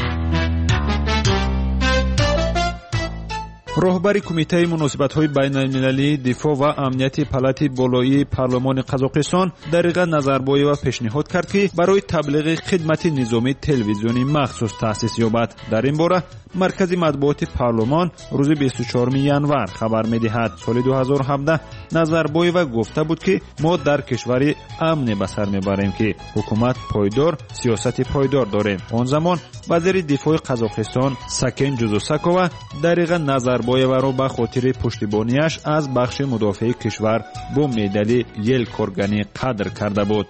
راهبر کمیته مناسبت‌های بین‌المللی دفاع و امنیت پالات بالایی پارلمان قزاقستان دقیقاً نظربایی و پیشنهاد کرد که برای تبلیغ خدمت نظامی تلویزیونی مخصوص تأسیس یابد. در این باره مرکز مطبوعات پارلمان روز بیست و چهارم ینور خبر می‌دهد سال دو هزار و هفده نظربایی و گفته بود که ما در کشوری امن به سر می‌بریم که حکومت پایدار، سیاست پایدار داریم. آن زمان وزیر دفاع قزاقستان ساکن جوزوساکووا دقیقاً نظر بایوه را به خاطر پشتیبانیش از بخش مدافع کشور با مدال یل کورگانی قدر کرده بود.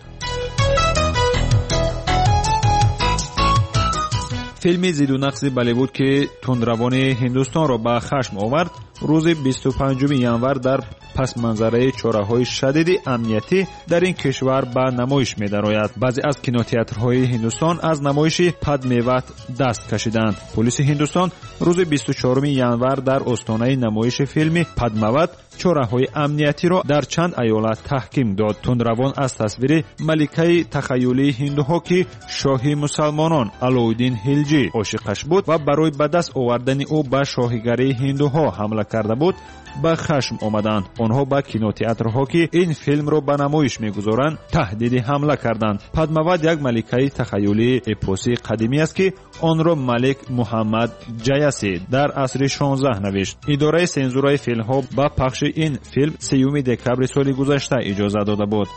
فیلم ضد و نقص بالیوود که تندروان هندوستان را به خشم آورد روز بیست و پنجم ینور در پس منظره چاره‌های شدید امنیتی در این کشور به نمایش می‌دراید. بعضی از کینوتئاترهای هندوستان از نمایش پدمیوت دست کشیدند. پلیس هندوستان روز بیست و چهارم ینور در آستانه نمایش فیلم پدمیوت چاره‌های امنیتی را در چند ایالت تحکیم داد. تندروان از تصویر ملکه تخیلی هندوها که شاهی مسلمانان علایالدین خلجی عاشقش بود و برای به دست آوردن او به شاهیگری هندوها حمله کرده بود به خشم آمدند. آنها به کینوتئاترها که این فیلم را به نمایش می‌گذارند تهدید حمله کردند. پدماوت یک ملکه تخیلی اپوسی قدیمی است که آن را ملک محمد جایسی در عصر شانزده نوشت. اداره سنزورای فیلم‌ها با پخش این فیلم سیوم دکبر سال گذشته اجازه داده بود.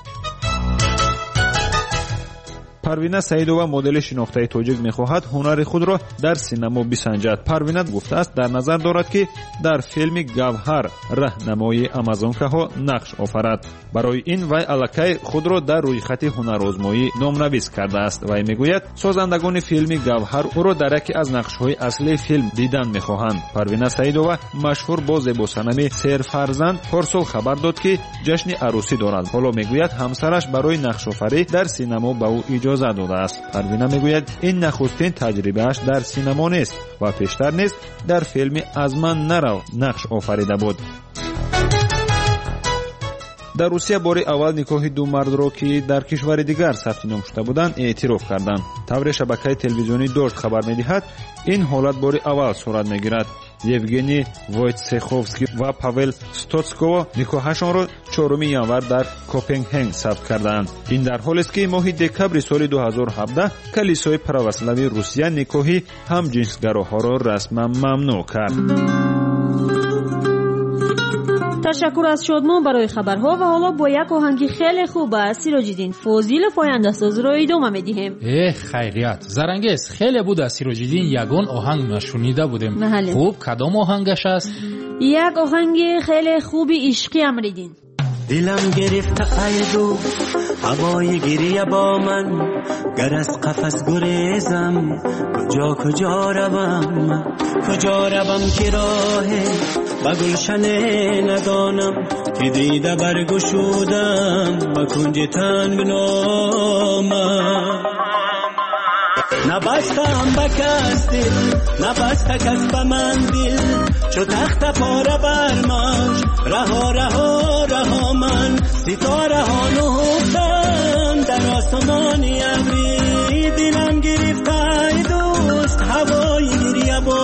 پروینه سعیدова مدل شناخته تاجیک می‌خواهد هنر خود را در سینما بسنجد. پروینه گفته است در نظر دارد که در فیلم گوهر راهنمای آمازونکاها نقش آفرد. برای این وی الکی خود را در روی خط هنرآزمایی نامنویس کرده است. وی میگوید سازندگان فیلم گوهر او را در یکی از نقش‌های اصلی فیلم دیدن می‌خواهند. پروینه سعیدова مشهور با زیباسنامی سیر فرزند پارسال خبر داد که جشن عروسی دارد. حالا میگوید همسرش برای نقش آفری در سینما به او اجازه داده است. پروینه میگوید این نخستین تجربه‌اش در سینما نیست و پیشتر نیز در فیلم از من نرو نقش آفریده بود. در روسیه باری اول نکاح دو مردро ки дар кишвари дигар сабти ном шуда буданд эътироф карданд. тавре шабакаи телевизионии дошт хабар медиҳад, ин ҳолат бори аввал сурат мегирад. евгений войцеховский ва павел стоцково никоҳашонро чоруми январ дар копенҳаген сабт карданд. ин дар ҳолест ки моҳи декабри соли ду ҳазору ҳабдаҳ калисои православии русия никоҳи ҳамҷинсгароҳоро расман мамнӯъ кард. تشکر از شادمان برای خبرها و حالا با یک آهنگی خیلی خوب از سیراج‌الدین فاضل پاینده ساز را ادامه میدیم. اه خیریت زرنگیز خیلی بود از سیراج‌الدین یگان آهنگ نشونیده بودیم. بله. خوب کدام آهنگش است؟ یک آهنگ خیلی خوبی عشقی امریدین. دلم گرفت ایدو هوای گریه با من گر از قفس گریزم کجا کجا روم کجا روم که راه با گلشن ندانم که دیده برگشودم با کنج تنگنامم نبستم به کس دل نبست کس به من دل چو تخت پاره برماش رها رها رها من ستاره ها نهفتم در آسمانی ابری دلم گرفت ای دوست هوای گریه با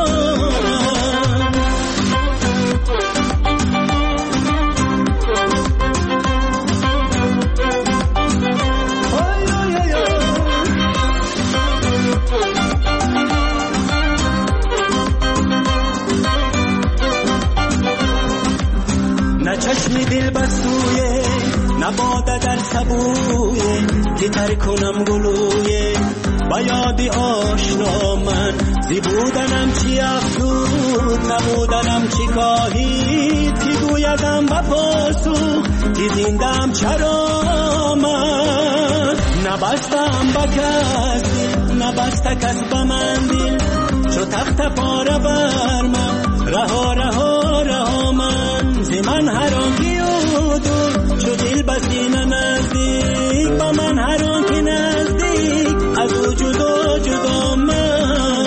چشم دل بستویه نباده در سبویه که تر کنم گلویه با یاد آشنا من زی بودنم چی افزود نبودنم چی کاهید که گویدم با پاسوخ که زندم چرا من نبستم با کسی نبسته کس با من دل چو تخت پاره بر من رها رها رها من زی من هر آنکی دور چو دل بسینه نزدیک با من هر آنکی نزدیک از او جدا جدا من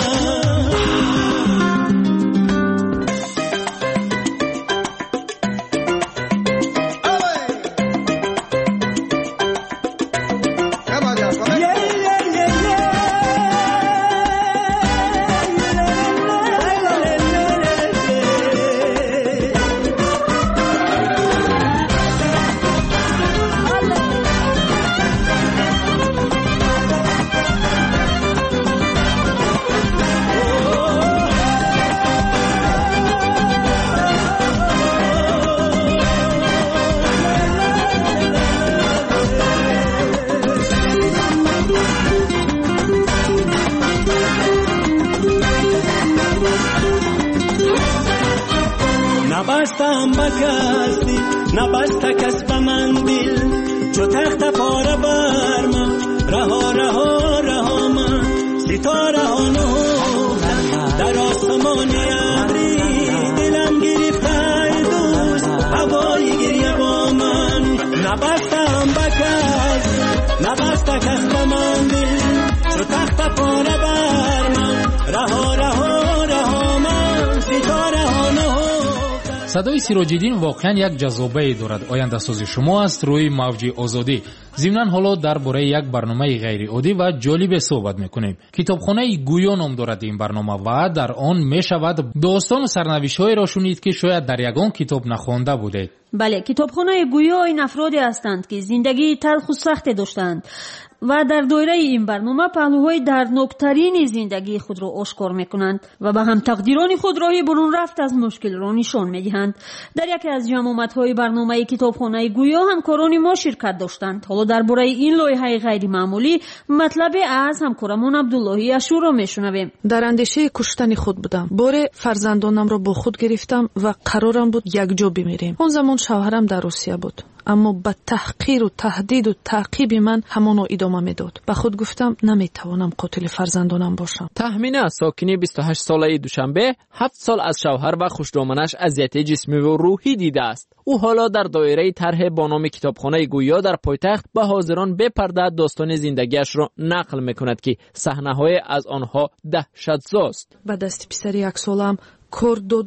نبستم با کسی نبسته کس به من دل چو تخت پاره بر من رها رها رها من ستاره ها نهفتم در آسمان ابری دلم گرفت ای دوست هوای گریه با من نبستم با کسی نبسته کس به من دل چو تخت پاره بر من رها رها رها من ستاره ها نهفتم. صدای سیراج‌الدین واقعا یک جذابه دارد. آینده‌سازی شما است روی موج آزادی. ضمناً حالا درباره یک برنامه غیر عادی و جالب صحبت می‌کنیم. کتابخانه گویا نام دارد این برنامه و در آن می‌شود داستان و سرنوشت‌هایی را شنید که شاید در یگان کتاب نخوانده بودید. بله، کتابخانه گویا این افرادی هستند که زندگی تلخ و سخت داشتند و در دایره این برنامه پهلوهای دردناکترین زندگی خود را آشکار میکنند و به هم تقدیران خود راهی برون رفت از مشکل را نشان میدهند. در یکی از جمعیت‌های برنامه کتابخانه گویا همکاران ما شرکت داشتند. حالا درباره این لایحه غیر معمولی مطلب از همکارمان عبداللهی اشور را میشنویم. در اندیشه کشتن خود بودم. بار فرزندانم را با خود گرفتم و قرارم بود یک جا بمیریم. اون زمان شوهرم در روسیه بود. اما با تحقیر و تهدید و تعقیب من همانو ادامه میداد. با خود گفتم نمیتوانم قاتل فرزندانم باشم. تهمینه ساکنی بیست و هشت ساله دوشنبه هفت سال از شوهر و خوشدامنش اذیت جسمی و روحی دیده است. او حالا در دایره طرح با نام کتابخانه گویا در پایتخت به حاضران بپرده داستان زندگیش را نقل میکند که صحنه‌های از آنها دهشت‌زاست. با دست پسر یک سالم کار داد و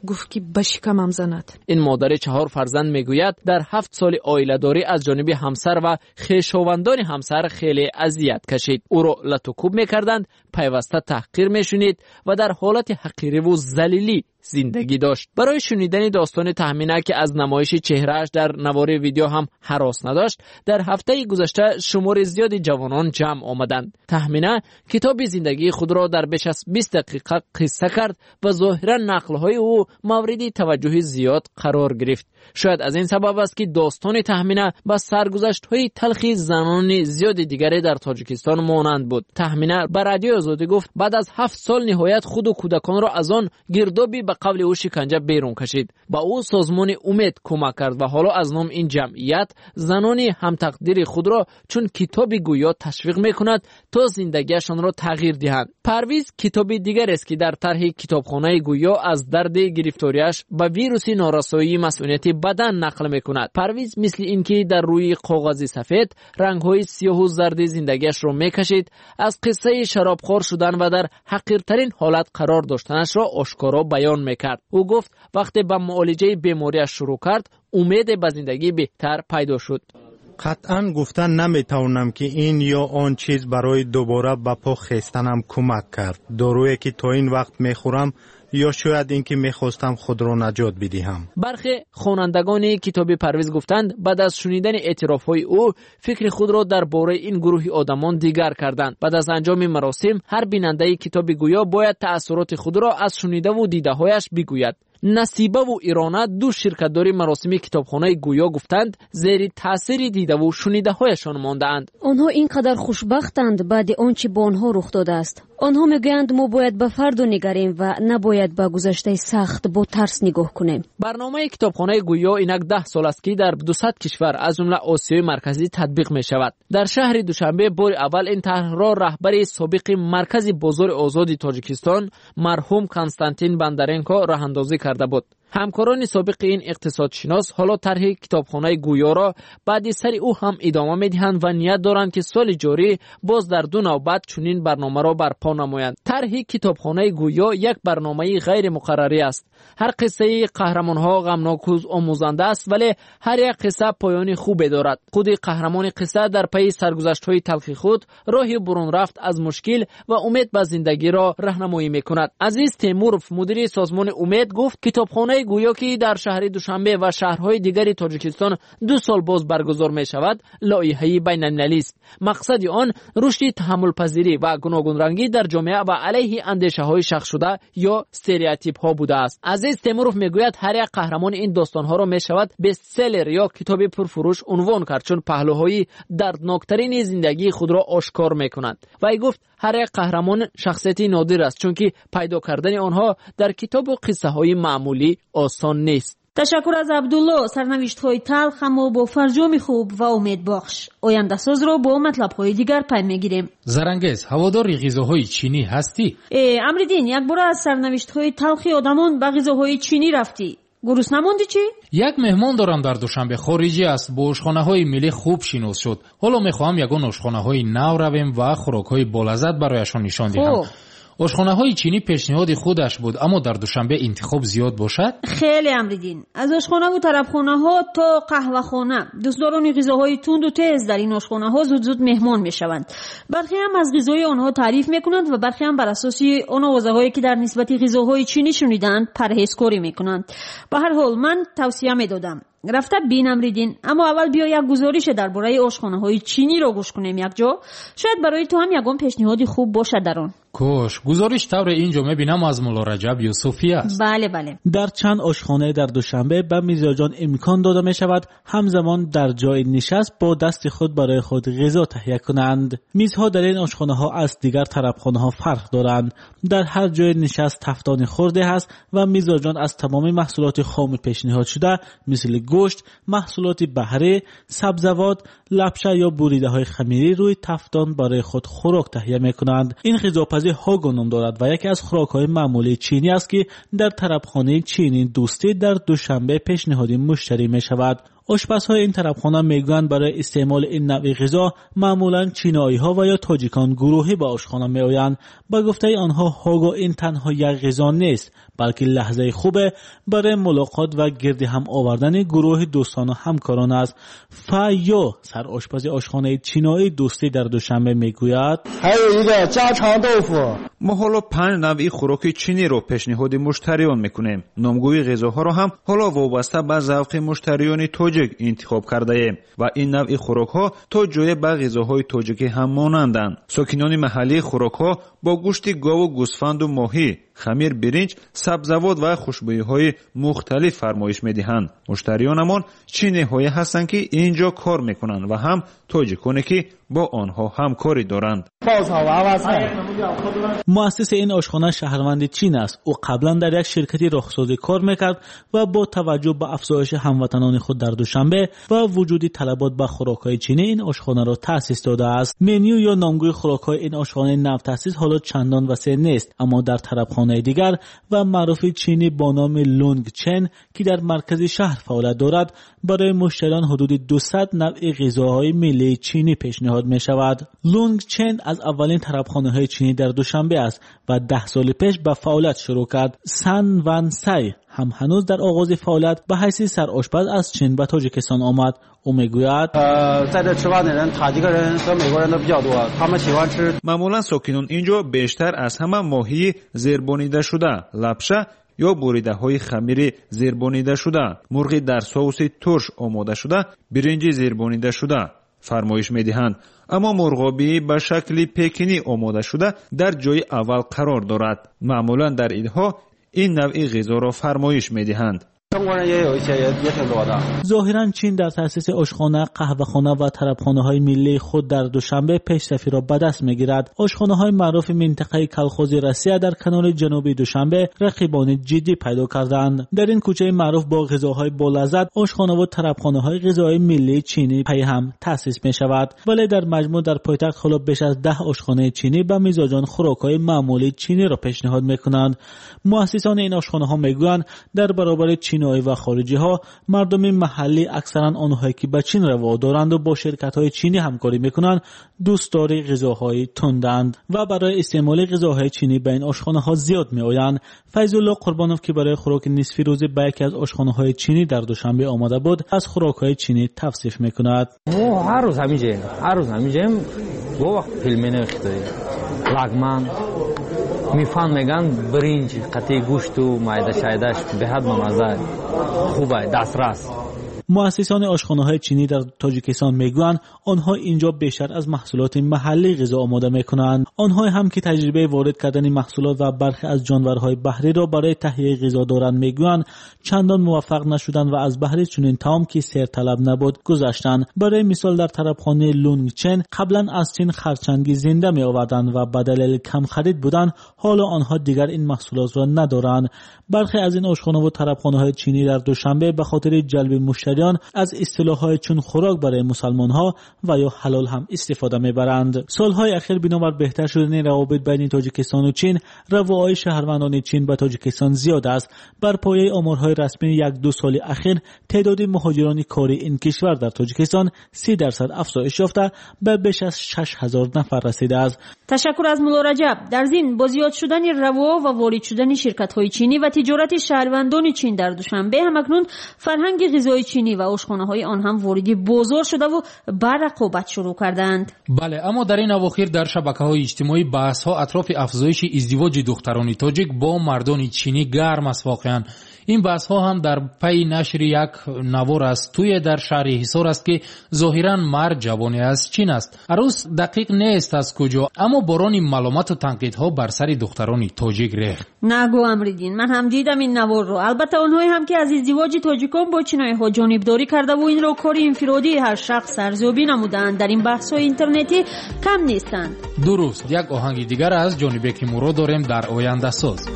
گفت که به شکمم زند. این مادر چهار فرزند میگوید در هفت سال عائله‌داری از جانب همسر و خویشاوندان همسر خیلی اذیت کشید. او را لطوکوب میکردند، پیوسته تحقیر میشنید و در حالت حقیری و ذلیلی زندگی داشت. برای شنیدن داستان تهمینه که از نمایش چهرهش در نوار ویدیو هم هراس نداشت، در هفته گذشته شمار زیادی جوانان جمع آمدند. تهمینه کتاب زندگی خود را در بیش از بیست دقیقه قصه کرد و ظاهرا نقل‌های او مورد توجه زیاد قرار گرفت. شاید از این سبب است که داستان تهمینه با سرگذشت‌های تلخی زنان زیاد دیگری در تاجیکستان مانند بود. تهمینه به رادیو آزادی گفت بعد از هفت سال نهایت خود و کودکان را از آن گردابی به قول او شکنجه بیرون کشید. با او سازمان امید کمک کرد و حالا از نام این جمعیت زنان هم تقدیر خود را چون کتاب گویا تشویق میکند تا زندگیشان را تغییر دهند. پرویز کتاب دیگر است که در طرح کتابخانه گویا از درد گرفتاریش به ویروس نارسایی مسئولیت بدن نقل میکند. پرویز مثل اینکه در روی کاغذ سفید رنگ‌های سیاه و زرد زندگیش را میکشید، از قصه شرابخوار شدن و در حقیرترین حالت قرار داشتنش را آشکارا بیان میکرد. او گفت وقتی به معالجه بیماریش شروع کرد، امید به زندگی بهتر پیدا شد. قطعاً گفتن نمیتونم که این یا آن چیز برای دوباره به پا خستنم کمک کرد. دارویی که تا این وقت میخورم یا شاید اینکه میخواستم خود را نجات بدهم. برخی خوانندگان کتاب پرویز گفتند بعد از شنیدن اعترافهای او فکر خود را درباره این گروه آدمان دیگر کردند. بعد از انجام مراسم هر بیننده کتاب گویا باید تأثیرات خود را از شنیده و دیده‌هایش بگوید. نصیبه و ایرانه دو شرکت‌دار مراسم کتابخانه گویا گفتند زیر تاثیر دیده و شنیده هایشان مانده‌اند. آنها اینقدر خوشبختند بعد آنچه با آنها رخ داده است. آنها میگویند ما باید به فردا نگریم و نباید به گذشته سخت با ترس نگاه کنیم. برنامه کتابخانه گویا اینک ده سال است که در دویست کشور از جمله آسیای مرکزی تطبیق می شود. در شهر دوشنبه بار اول این طرح را رهبر سابق مرکز بازار آزاد تاجیکستان مرحوم کنستانتین بندرنکو راه اندازی کرده بود. همکاران سابق این اقتصادشناس حالا طرح کتابخانه گویا را بعد سر او هم ادامه میدهند و نیت دارند که سال جاری باز در دو نوبت چنین برنامه را برپا نمایند. طرح کتابخانه گویا یک برنامه غیر مقرری است. هر قصه قهرمان‌ها غمناک و آموزنده است، ولی هر یک قصه پایان خوبی دارد. خود قهرمان قصه در پی سرگذشت‌های تلخ خود راه برون رفت از مشکل و امید به زندگی را راهنمایی می‌کند. عزیز تیمورف مدیر سازمان امید گفت کتابخانه گویا که در شهر دوشنبه و شهرهای دیگری تاجیکستان دو سال باز برگزار می شود لایحه‌ای بین‌المللی است. مقصد آن رشد تحمل پذیری و گوناگون رنگی در جامعه و علیه اندیشه‌های شخص شده یا استریوتیپ ها بوده است. عزیز تیمورف میگوید هر یک قهرمان این داستان ها را می شود بست سلر یا کتاب پرفروش عنوان کرد چون پهلوهای دردناکترین زندگی خود را آشکار می کند. و ای گفت هر یک قهرمان شخصیتی نادر است چون که پیدا کردن آنها در کتاب و قصه های معمولی آسان نیست. تشکر از عبدالله. سرنوشت های تلخ اما با فرجام خوب و امید بخش. آینده ساز را با مطلب های دیگر پی میگیریم. زرنگز هوادار غذاهای چینی هستی؟ امردین یک بار از سرنوشت های تلخی آدمان به غذاهای چینی رفتی. گرسنه نموندی چی؟ یک مهمان دارم در دوشنبه، خارجی است، با آشخانه‌های ملی خوب شناس شد. حالا میخواهم یگان آشخانه‌های نو رویم و خوراک‌های بالذت برایشان نشان دهم. آشخانه‌های چینی پیشنهاد خودش بود، اما در دوشنبه انتخاب زیاد باشد. خیلی امریدین. از آشخانه و طربخانه‌ها تا قهوه‌خانه، دوستداران غذاهای تند و تیز در این آشخانه‌ها زود زود مهمان میشوند. برخی هم از غذای آنها تعریف میکنند و برخی هم بر اساس آن آوازه‌هایی که در نسبت غذاهای چینی شنیدند پرهیزکاری میکنند. به هر حال من توصیه میدادم رفته بینم ریدین، اما اول بیا یک گزارش درباره آشخانه‌های چینی را گوش کنیم یک جا. شاید برای تو هم یگان پیشنهادی خوب باشد در آن. کوش گزارش طور اینجا میبینم از مولا رجب یوسفی است. بله بله. در چند آشخانه در دوشنبه به میزبان امکان داده می شود همزمان در جای نشست با دست خود برای خود غذا تهیه کنند. میزها در این آشخانه ها از دیگر طربخانه ها فرق دارند. در هر جای نشست تفتان خورده است و میزبان از تمام محصولات خام پیشنهاد شده مثل گوشت، محصولات بحری، سبزوات، لپشه یا بریده های خمیری روی تفتان برای خود خوراک تهیه می کنند. این غذاپزی هاگو نام دارد و یکی از خوراک‌های معمولی چینی است که در طربخانه چینی دوستی در دوشنبه پیشنهادی مشتری می شود. آشپزهای این طرفخانه میگویند برای استعمال این نوع غذا معمولا چینایی ها و یا تاجیکان گروهی به آشخانه می آیند. با گفته آنها هاگو این تنها یک غذا نیست بلکه لحظه خوبه برای ملاقات و گرد هم آوردن گروه دوستان و همکاران است. فایو سر آشپز آشخانه چینایی دوستی در دوشنبه میگوید ما حالا پنج نوع خوراک چینی رو پیشنهاد مشتریان میکنیم. نامگوی غذاها رو هم حالا وابسته به ذوق مشتریان تاجیک انتخاب کرده ایم و این نوع خوراک ها تا جای به غذاهای تاجیکی هم مانندند. ساکنان محلی خوراک ها با گوشت گاو و گوسفند و ماهی، خمیر برنج، سبزوات و خوشبویی های مختلف فرمایش میدهند. مشتریانمان چینی های هستند که اینجا کار میکنند و هم تاجیکانی که با آنها همکاری دارند. مؤسس این آشخانه شهروند چین است. او قبلا در یک شرکتی راهسازی کار میکرد و با توجه به افزایش هموطنان خود در دوشنبه و وجود طلبات به خوراک‌های چینی این آشخانه را تأسیس داده است. منیو یا نامگوی خوراک‌های این آشخانه نو تأسیس حالا چندان وسیع نیست، اما در طرفخانه دیگر و معروف چینی با نام لونگ چن که در مرکز شهر فعالیت دارد برای مشتریان حدود دویست نوع غذاهای ملی چینی پیشنهاد می شود. لونگ چن از اولین طرفخانه‌های چینی در دوشنبه است و ده سال پیش به فعالیت شروع کرد. سن وان سای هم هنوز در آغاز فعالیت به حیث سرآشپز از چین به تاجیکستان آمد. او میگوید معمولا ساکنان اینجا بیشتر از همه ماهی زیربانیده شده، لپشه یا بریده های خمیر زیربانیده شده، مرغ در سس ترش آماده شده، برنج زیربانیده شده فرمایش میدهند. اما مرغابی به شکل پکینی آماده شده در جای اول قرار دارد. معمولا در اینها این نوع غذا را فرمایش میدهند. ظاهرا چین در تأسیس آشخانه، قهوه‌خانه و طربخانه‌های ملی خود در دوشنبه پیشرفتی را به دست می‌گیرد. آشخانه‌های معروف منطقه کلخوزی روسیه در کانال جنوبی دوشنبه رقیبان جدی پیدا کردند. در این کوچه معروف با غذاهای بالذت، آشخانه و طربخانه‌های غذایی ملی چینی پی هم تأسیس می‌شود. ولی در مجموع در پایتخت حالا بیش از ده آشخانه چینی به میزبان خوراک‌های معمولی چینی را پیشنهاد می‌کنند. مؤسسان این آشخانه‌ها می‌گویند در برابر چینی و خارجی ها مردم محلی اکثرا آنهایی که به چین روا دارند و با شرکت های چینی همکاری میکنند دوستدار غذاهای تندند و برای استعمال غذاهای چینی به این آشخانه ها زیاد می آیند. فیض الله قربانوف که برای خوراک نصفی روزی به یکی از آشخانه های چینی در دوشنبه آمده بود از خوراک های چینی توصیف میکند. ما هر روز همینجاییم هر روز همینجاییم با وقت پیلمنه اختاری لغمن میفهم میگن برنج قطعی گوشت و معده شایدش به حد مزه خوبه دسترس. مؤسسان آشخانه‌های چینی در تاجیکستان میگویند آنها اینجا بیشتر از محصولات محلی غذا آماده میکنند. آنها هم که تجربه وارد کردن محصولات و برخی از جانورهای بحری را برای تهیه غذا دارند میگویند چندان موفق نشدند و از بهره چنین طعام که سیر طلب نبود گذشتند. برای مثال در طرفخانه لونگ چن قبلا از چین خرچنگی زنده می آوردند و به دلیل کم خرید بودند حالا آنها دیگر این محصولات را ندارند. برخی از این آشخانه و طرفخانه‌های چینی در دوشنبه به خاطر جلب مشتریان از اصطلاح‌های چون خوراک برای مسلمان‌ها و یا حلال هم استفاده می‌برند. سال‌های اخیر بنابر بهتر شدن روابط بین تاجیکستان و چین، رواهای شهروندان چین به تاجیکستان زیاد است. بر پایه آمارهای رسمی یک دو سال اخیر تعداد مهاجران کاری این کشور در تاجیکستان سی درصد افزایش یافته به بیش از شش هزار نفر رسیده است. تشکر از مولا رجب. در ضمن با زیاد شدن روا و وارد شدن شرکت‌های چینی و تجارت شهروندان چین در دوشنبه همکنون فرهنگ غذای چینی و آشخانه‌های آن هم وارد بازار شده و بر رقابت شروع کردند. بله، اما در این اواخر در شبکه‌های اجتماعی بحث‌ها اطراف افزایش ازدواج دختران تاجیک با مردان چینی گرم است. واقعاً این بحث ها هم در پی نشر یک نوار است توی در شهر حصار است که ظاهراً مرد جوانی از چین است. عروس دقیق نیست از کجا، اما باران ملامت و تنقیدها بر سر دختران تاجیک ریخت. نگو امریدین، من هم دیدم این نوار رو. البته اونهایی هم که از ازدواج تاجیکان با چینایی ها جانبداری کرده و این رو کاری انفرادی هر شخص ارزیابی نمودند در این بحث های اینترنتی کم نیستند. درست، یک آهنگ دیگر از جانب کیمورا داریم در آینده ساز.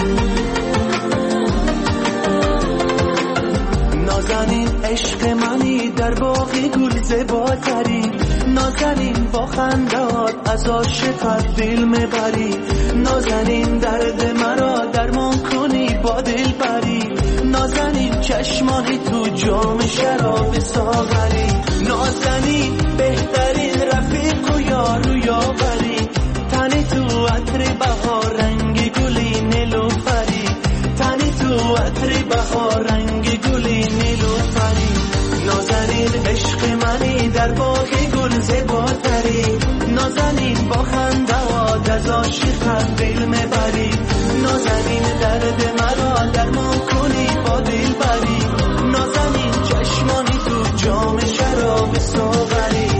نازنین عشق منی در باغ گل زیباتری، نازنین با خندات از عاشقت دل میبری، نازنین درد مرا درمان کنی با دل بری، نازنین چشمانی تو جام شراب ساغری نازنین بهترین رفیق و یار و یاوری تنی تو عطر بهار رنگ گلی نیلوفری تنی تو عطر بهار رنگ گلی نیلوفری نازنین عشق منی در باغ گل زیباتری نازنین با خنده از عاشقت دل میبری نازنین درد مرا درمان کنی با دل بری نازنین چشمانی تو جام شراب ساغری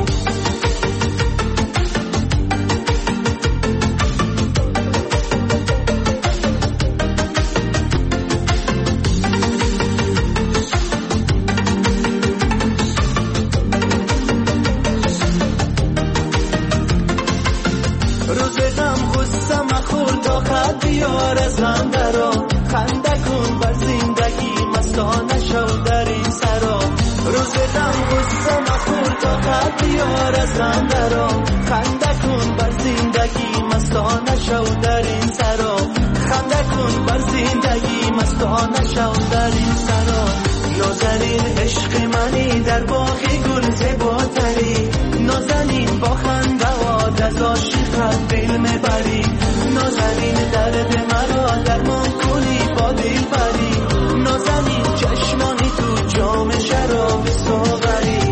بیار از هم درا خنده کن بر زندگی مستانه شو در این سرا روز دم غصه مخور تا قد بیار از هم درا خنده کن بر زندگی مستانه شو در این سرا خنده کن بر زندگی مستانه شو در این سرا نازنین عشق منی در باغ گل زیباتری نازنین با خنده واد از عاشقت دل میبری نازنین درد مرا درمان کنی با دل بری نازنین چشمانی تو جام شراب ساغری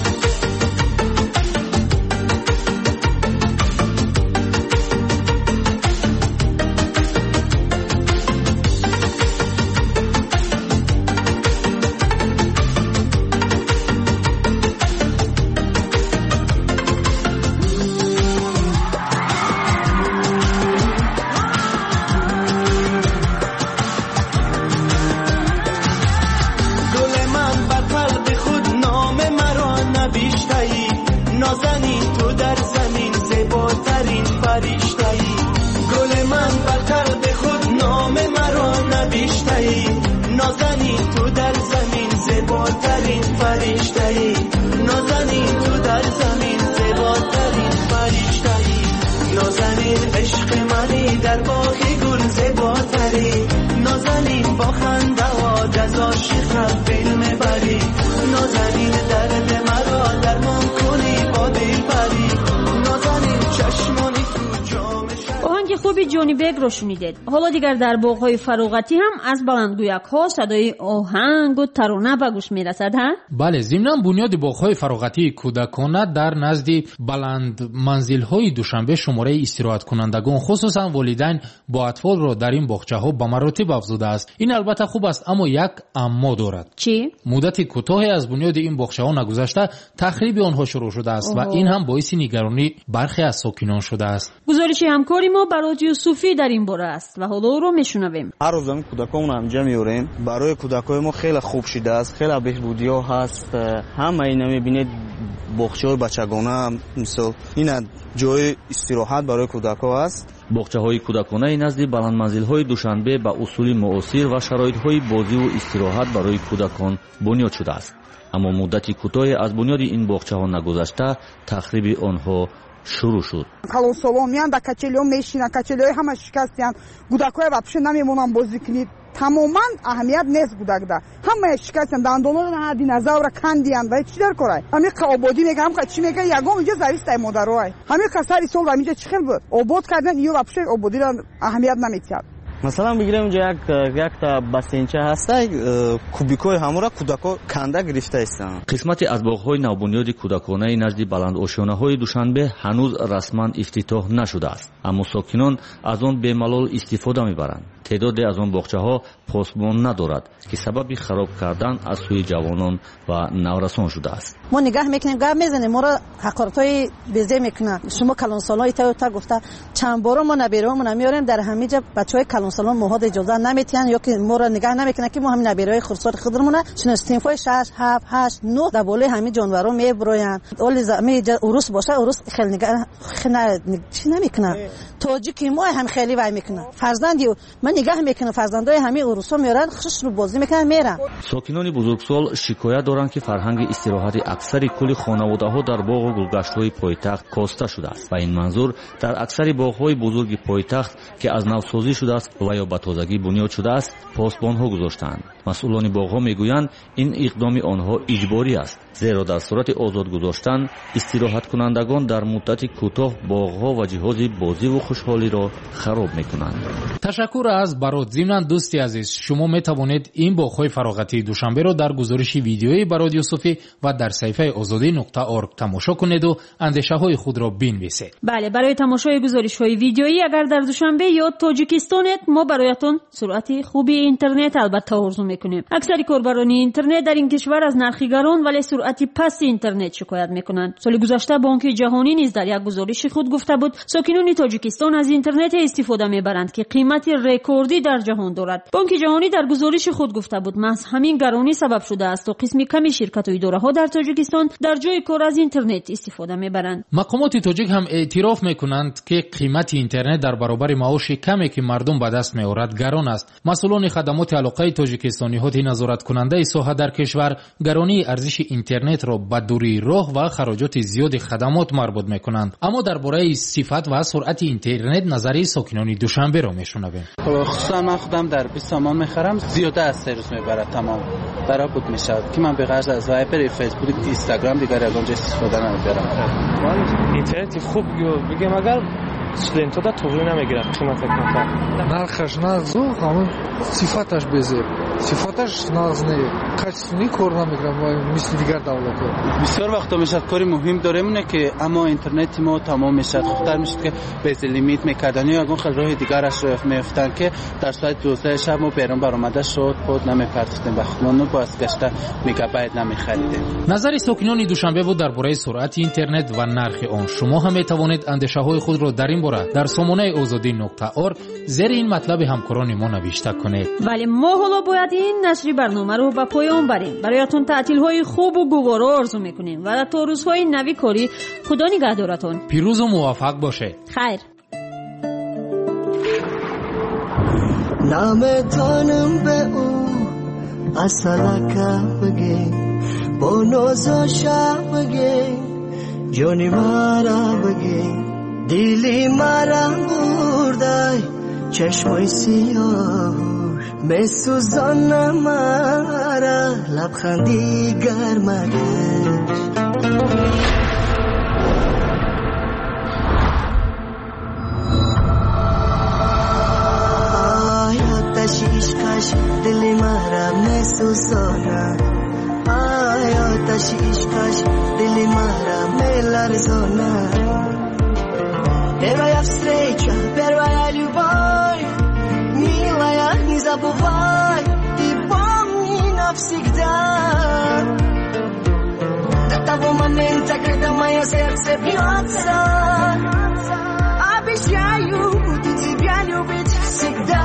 جونی بگ رو شنیدید. حالا دیگر در باغ‌های فراغتی هم از بلندگویک‌ها صدای آهنگ و ترانه به گوش می‌رسد ها؟ بله، ضمناً بنیاد باغ‌های فراغتی کودکانه در نزد بلند منزل‌های دوشنبه شماره استراحت کنندگان خصوصاً والدین با اطفال را در این باغچه‌ها به مراتب افزوده است. این البته خوب است، اما یک اما دارد. چی؟ مدت کوتاهی از بنیاد این باغچه‌ها نگذشته تخریب آنها شروع شده است و این هم باعث نگرانی برخی از ساکنان شده است. گزارش همکاری ما برای صوفی در این باره است و حالا رو میشنویم. هر روز هم کودکان انجام میوریم. برای کودکای ما خیلی خوب شده است، خیلی بهبودی‌ها هست. همه اینا میبینید باغچه‌های بچگانه مثل این جای استراحت برای کودک‌ها است. باغچه‌های کودکانه نزد بلند منزل‌های دوشنبه با اصول معاصر و شرایط‌های بازی و استراحت برای کودکان بنیاد شده است. اما مدتی کوتاهی از بنیاد این باغچه‌ها نگذشته تخریب آنها شروع شد. کالونسالو میان در کچلی‌ها میشینن، کچلی‌های همه شکستن، کودک‌ها واپشه نمیمونن بازی کنید. تماما اهمیت نیست کودک ده. همه شکستن، دندونا رو دینازاور کندیان و چی در کارای. همین که آبادی میگم، هم چی میگه یگام اینجا زریست مادرای. همین کسری سال اینجا چی خیلی بود. آباد کردن یه واپشه آبادی را اهمیت نمی‌کرد. مثلا بگیریم اینجا یک یک تا بسینچه هست، کوبیکای همورا کودکا کنده گرفته هستند. قسمتی از باغ‌های نوبنیاد کودکانه نزد بلند آشیانه‌های دوشنبه هنوز رسما افتتاح نشده است، اما ساکنان از آن به ملال استفاده می‌برند. تعدادی از آن باغچه‌ها پاسبان ندارد که سبب خراب کردن از سوی جوانان و نورسان شده است. ما نگاه میکنیم، گپ میزنیم، ما را حقارت‌های بیزه میکنه. شما کلانسالای تا تا گفته چند بار ما نبیره‌مون نمیاریم، در همینجا بچهای کلانسالان موهاد اجازه نمیتین یا که ما را نگاه نمیکنه که ما همین نبیرهای خرسات خودمون چون استنفای شش هفت هشت نه در بالای همین جانورا میبروین. اول زمین عروس باشه عروس خیلی نگاه خیلی چی نمیکنه. تاجیکی ما هم خیلی وای میکنه. فرزندی من نگاه میکنه فرزندای همین عروسا میرن خش رو بازی میکنن میرن. ساکنان بزرگسال شکایت دارند که فرهنگ استراحت اکثر کل خانواده‌ها در باغ و گلگشت‌های پایتخت کاسته شده است و این منظور در اکثر باغ‌های بزرگ پایتخت که از نوسازی شده است ва ё ба тозагӣ бунёд шудааст, посбонҳо гузоштаанд. масъулони боғҳо мегӯянд, ин иқдоми онҳо иҷборӣ аст, зеро дар сурати озод гузоштан истироҳаткунандагон дар муддати кӯтоҳ боғҳо ва ҷиҳози бозиву хушҳолиро хароб мекунанд. ташаккур аз барот. зимнан дӯсти азиз, шумо метавонед ин боғҳои фароғатии душанберо дар гузориши видеои Барод Юсуфӣ ва дар саҳифаи озодӣ нуқта орг тамошо кунеду андешаҳои худро бинвисед. бале, барои тамошои гузоришҳои видеоӣ агар дар душанбе ё тоҷикистонед, мо бароятон суръати хуби интернет албатта орзу мекунем. аксари корбарони интернет дар ин кишвар аз нархи гарон вале суръати пасти интернет шикоят мекунанд. соли гузашта бонки ҷаҳонӣ низ дар як гузориши худ гуфта буд, сокинони тоҷикистон аз интернете истифода мебаранд ки қимати рекордӣ дар ҷаҳон дорад. бонки ҷаҳонӣ дар гузориши худ гуфта буд, маҳз ҳамин гаронӣ сабаб шудааст то қисми ками ширкату идораҳо дар тоҷикистон дар ҷои кор аз интернет истифода мебаранд. мақомоти тоҷик ҳам эътироф мекунанд ки қимати интернет дар баробари маоши каме ки мардум ба даст меорад гарон аст. масъулони хадамоти алоқаи тоҷикистон ниҳоди назораткунандаи соҳа дар кишвар гаронии арзиши интернетро ба дурии роҳ ва хароҷоти зиёди хадамот марбут мекунанд. аммо дар бораи сифат ва суръати интернет назари сокинони душанберо мешунавем. خصوصا من خودم در بیست سامان میخرم زیاده از سه روز میبره تمام برای بود میشود که من به غرض از وایبر فیسبوک اینستاگرام دیگر از اونجا استفاده نمیبرم. اینترنت خوب بگم اگر لنتودا توضیح نمیگیرم قیمت کمتر нархаш назу ҳамон сифаташ безеб сифаташ наз не качественный кор намекунад мисли дигар давлатҳо. بسیار وقتا میشد کاری مهم داره اینه که اما اینترنت ما تمام میشد خوبتر میشد که بیز لیمیت میکردن یا اون خیلی راه دیگرش رو میفتن که در ساعت دوازده شب ما بیرون برآمده شد خود نمیپرداختیم و خودمون بازگشته میگابایت نمیخریدیم. نظر ساکنان دوشنبه بود درباره سرعت اینترنت و نرخ آن. شما هم میتوانید اندیشه‌های خود را در این باره در سامانه آزادی نقطه org زیر این مطلب همکاران ما نوشته کنید. ولی ما حالا باید این نشری برنامه رو به پایان بریم. برایتون تعطیل‌های خوب و گوارا آرزو میکنیم و تا روزهای نوی کاری خدا نگهدارتون. پیروز و موفق باشه. خیر. نمیتونم به او اصلا بگی با نازش بگی جونی مرا بگی دیلی مرا بردای چشمای سیاهوش میسوزانه مرا لبخندی گرمگش آی آتش عشقش دلی مرا میسوزانه آی آتش عشقش دلی مرا میلرزانه Первая встреча, первая любовь, милая, не забывай, и помни навсегда. До того момента, когда мое сердце бьется, обещаю, буду тебя любить всегда.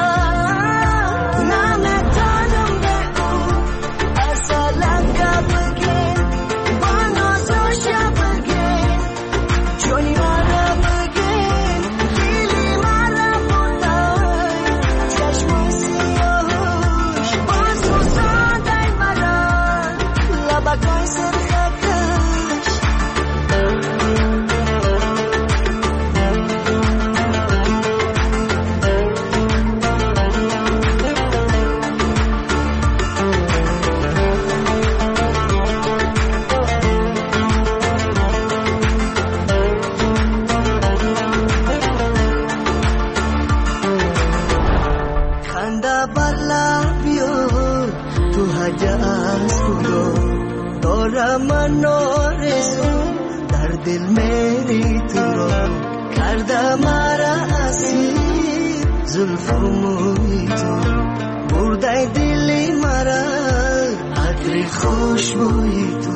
من آرزو در دل میری تو را کرده مرا اسیر زلف و موی تو برده دلی مرا عطر خوشبوی تو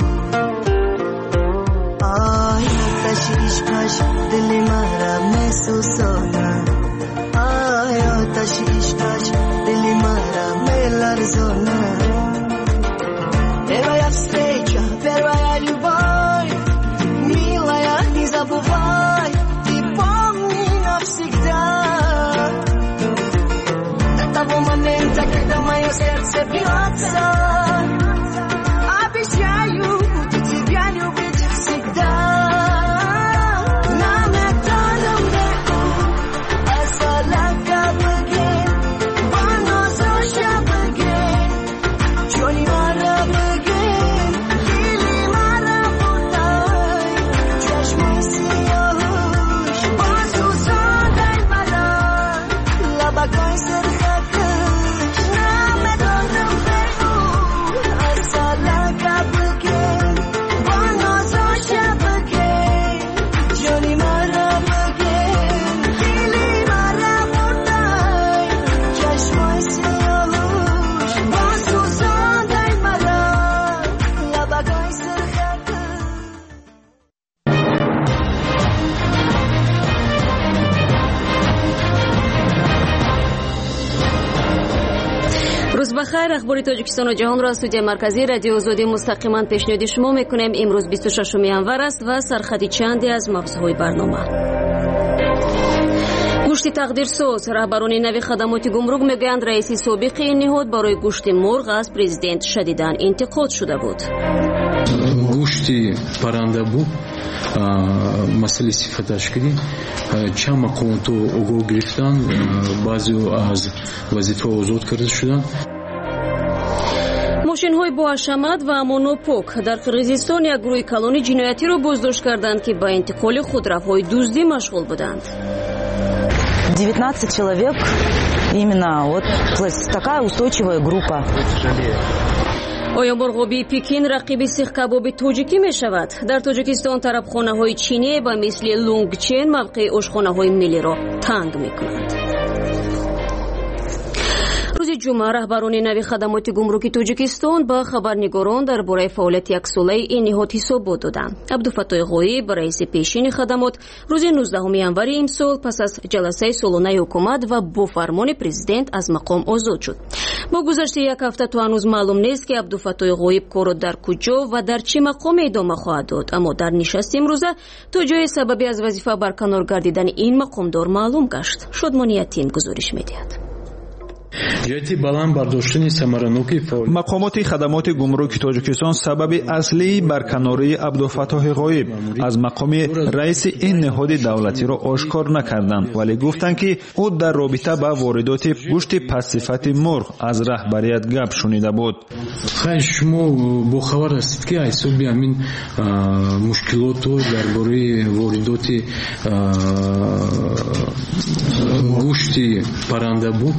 آی آتش عشقش دلی مرا میسوزاند آی آتش عشقش دلی مرا میلرزاند Первая встреча, первая любовь, милая, не забывай, ты помни навсегда. До того момента, когда мое сердце бьется, обещаю, буду тебя любить всегда. Нам это нам не у, а салака богей. روز بخیر. اخبار تاجیکستان و جهان را از استودیوی مرکزی رادیو آزادی مستقیما پیشنهاد شما میکنیم. امروز بیست و ششم انور است و سرخط چندی از مغزهای برنامه. گوشت تقدیرساز. رهبران نوی خدمات گمرک میگویند رئیس سابق این نهاد برای گوشت مرغ از پرزیدنت شدیداً انتقاد شده بود. گوشت پرنده بود مسئله صفتش کردیم چند مقاماتو اوگو گرفتن بعضی از وظیفه آزاد کرده شدن. ماشین های با حشمت و مونوپوک در قرقیزستان یک گروه کلانی جنایتی را بازداشت کردند که با انتقال خودروهای دزدی مشغول بودند. девятнадцать человек, именно вот такая устойчивая группа. آیا مرغابی پکین رقیب سیخ کباب تاجیکی می شود؟ در تاجیکستان طرفخانه های چینی با مثل لونگچین موقع آشخانه های ملی را تنگ می کنند. روز جمعه رهبران نوی خدمات گمرکی تاجیکستان با خبرنگاران درباره فعالیت یک ساله این نهاد حسابات دادند. عبدالفتاح غایب رئیس پیشین خدمات روز نوزدهم انور امسال پس از جلسه سالانه حکومت و با فرمان پرزیدنت از مقام آزاد شد. با گذشت یک هفته تا هنوز معلوم نیست که عبدالفتاح غایب کار در کجا و در چه مقام ادامه خواهد داد، اما در نشست امروزه تا جای سببی از وظیفه برکنار گردیدن این مقامدار معلوم گشت. شادمانی یتیم گزارش می‌دهد. مقامات خدمات گمرک تاجیکستان سبب اصلی برکناری عبدالفتاح غایب از مقام رئیس این نهاد دولتی را آشکار نکردند، ولی گفتند که او در رابطه با واردات گوشت پس‌صفت مرغ از رهبریت گپ شنیده بود. شما با خبر هستید که حسابی همین مشکلات درباره واردات گوشت پرنده بود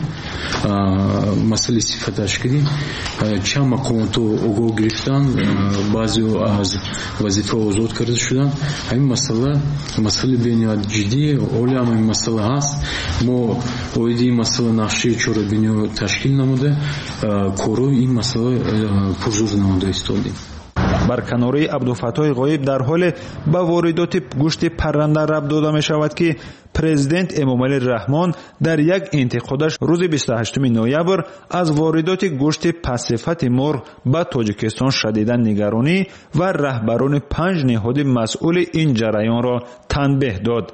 مسئله صفتش کردیم چند مقاماتو اوگو گرفتن بعضی از وظیفه آزاد کرده شدن. همین مسئله مسئله بینیاد جدیه، اولی هم این مسئله هست. ما اویدی این مسئله نقشه چورا بینیو تشکیل نموده کورو این مسئله پرزوز نموده استادیم. برکناری عبدالفتاح غایب در حال با واردات گوشت پرنده ربط داده می شود که پرزیدنت امامعلی رحمان در یک انتقادش روز بیست و هشتم نوامبر از واردات گوشت پس‌صفت مرغ به تاجیکستان شدیداً نگرانی و رهبران پنج نهاد مسئول این جریان را تنبیه داد.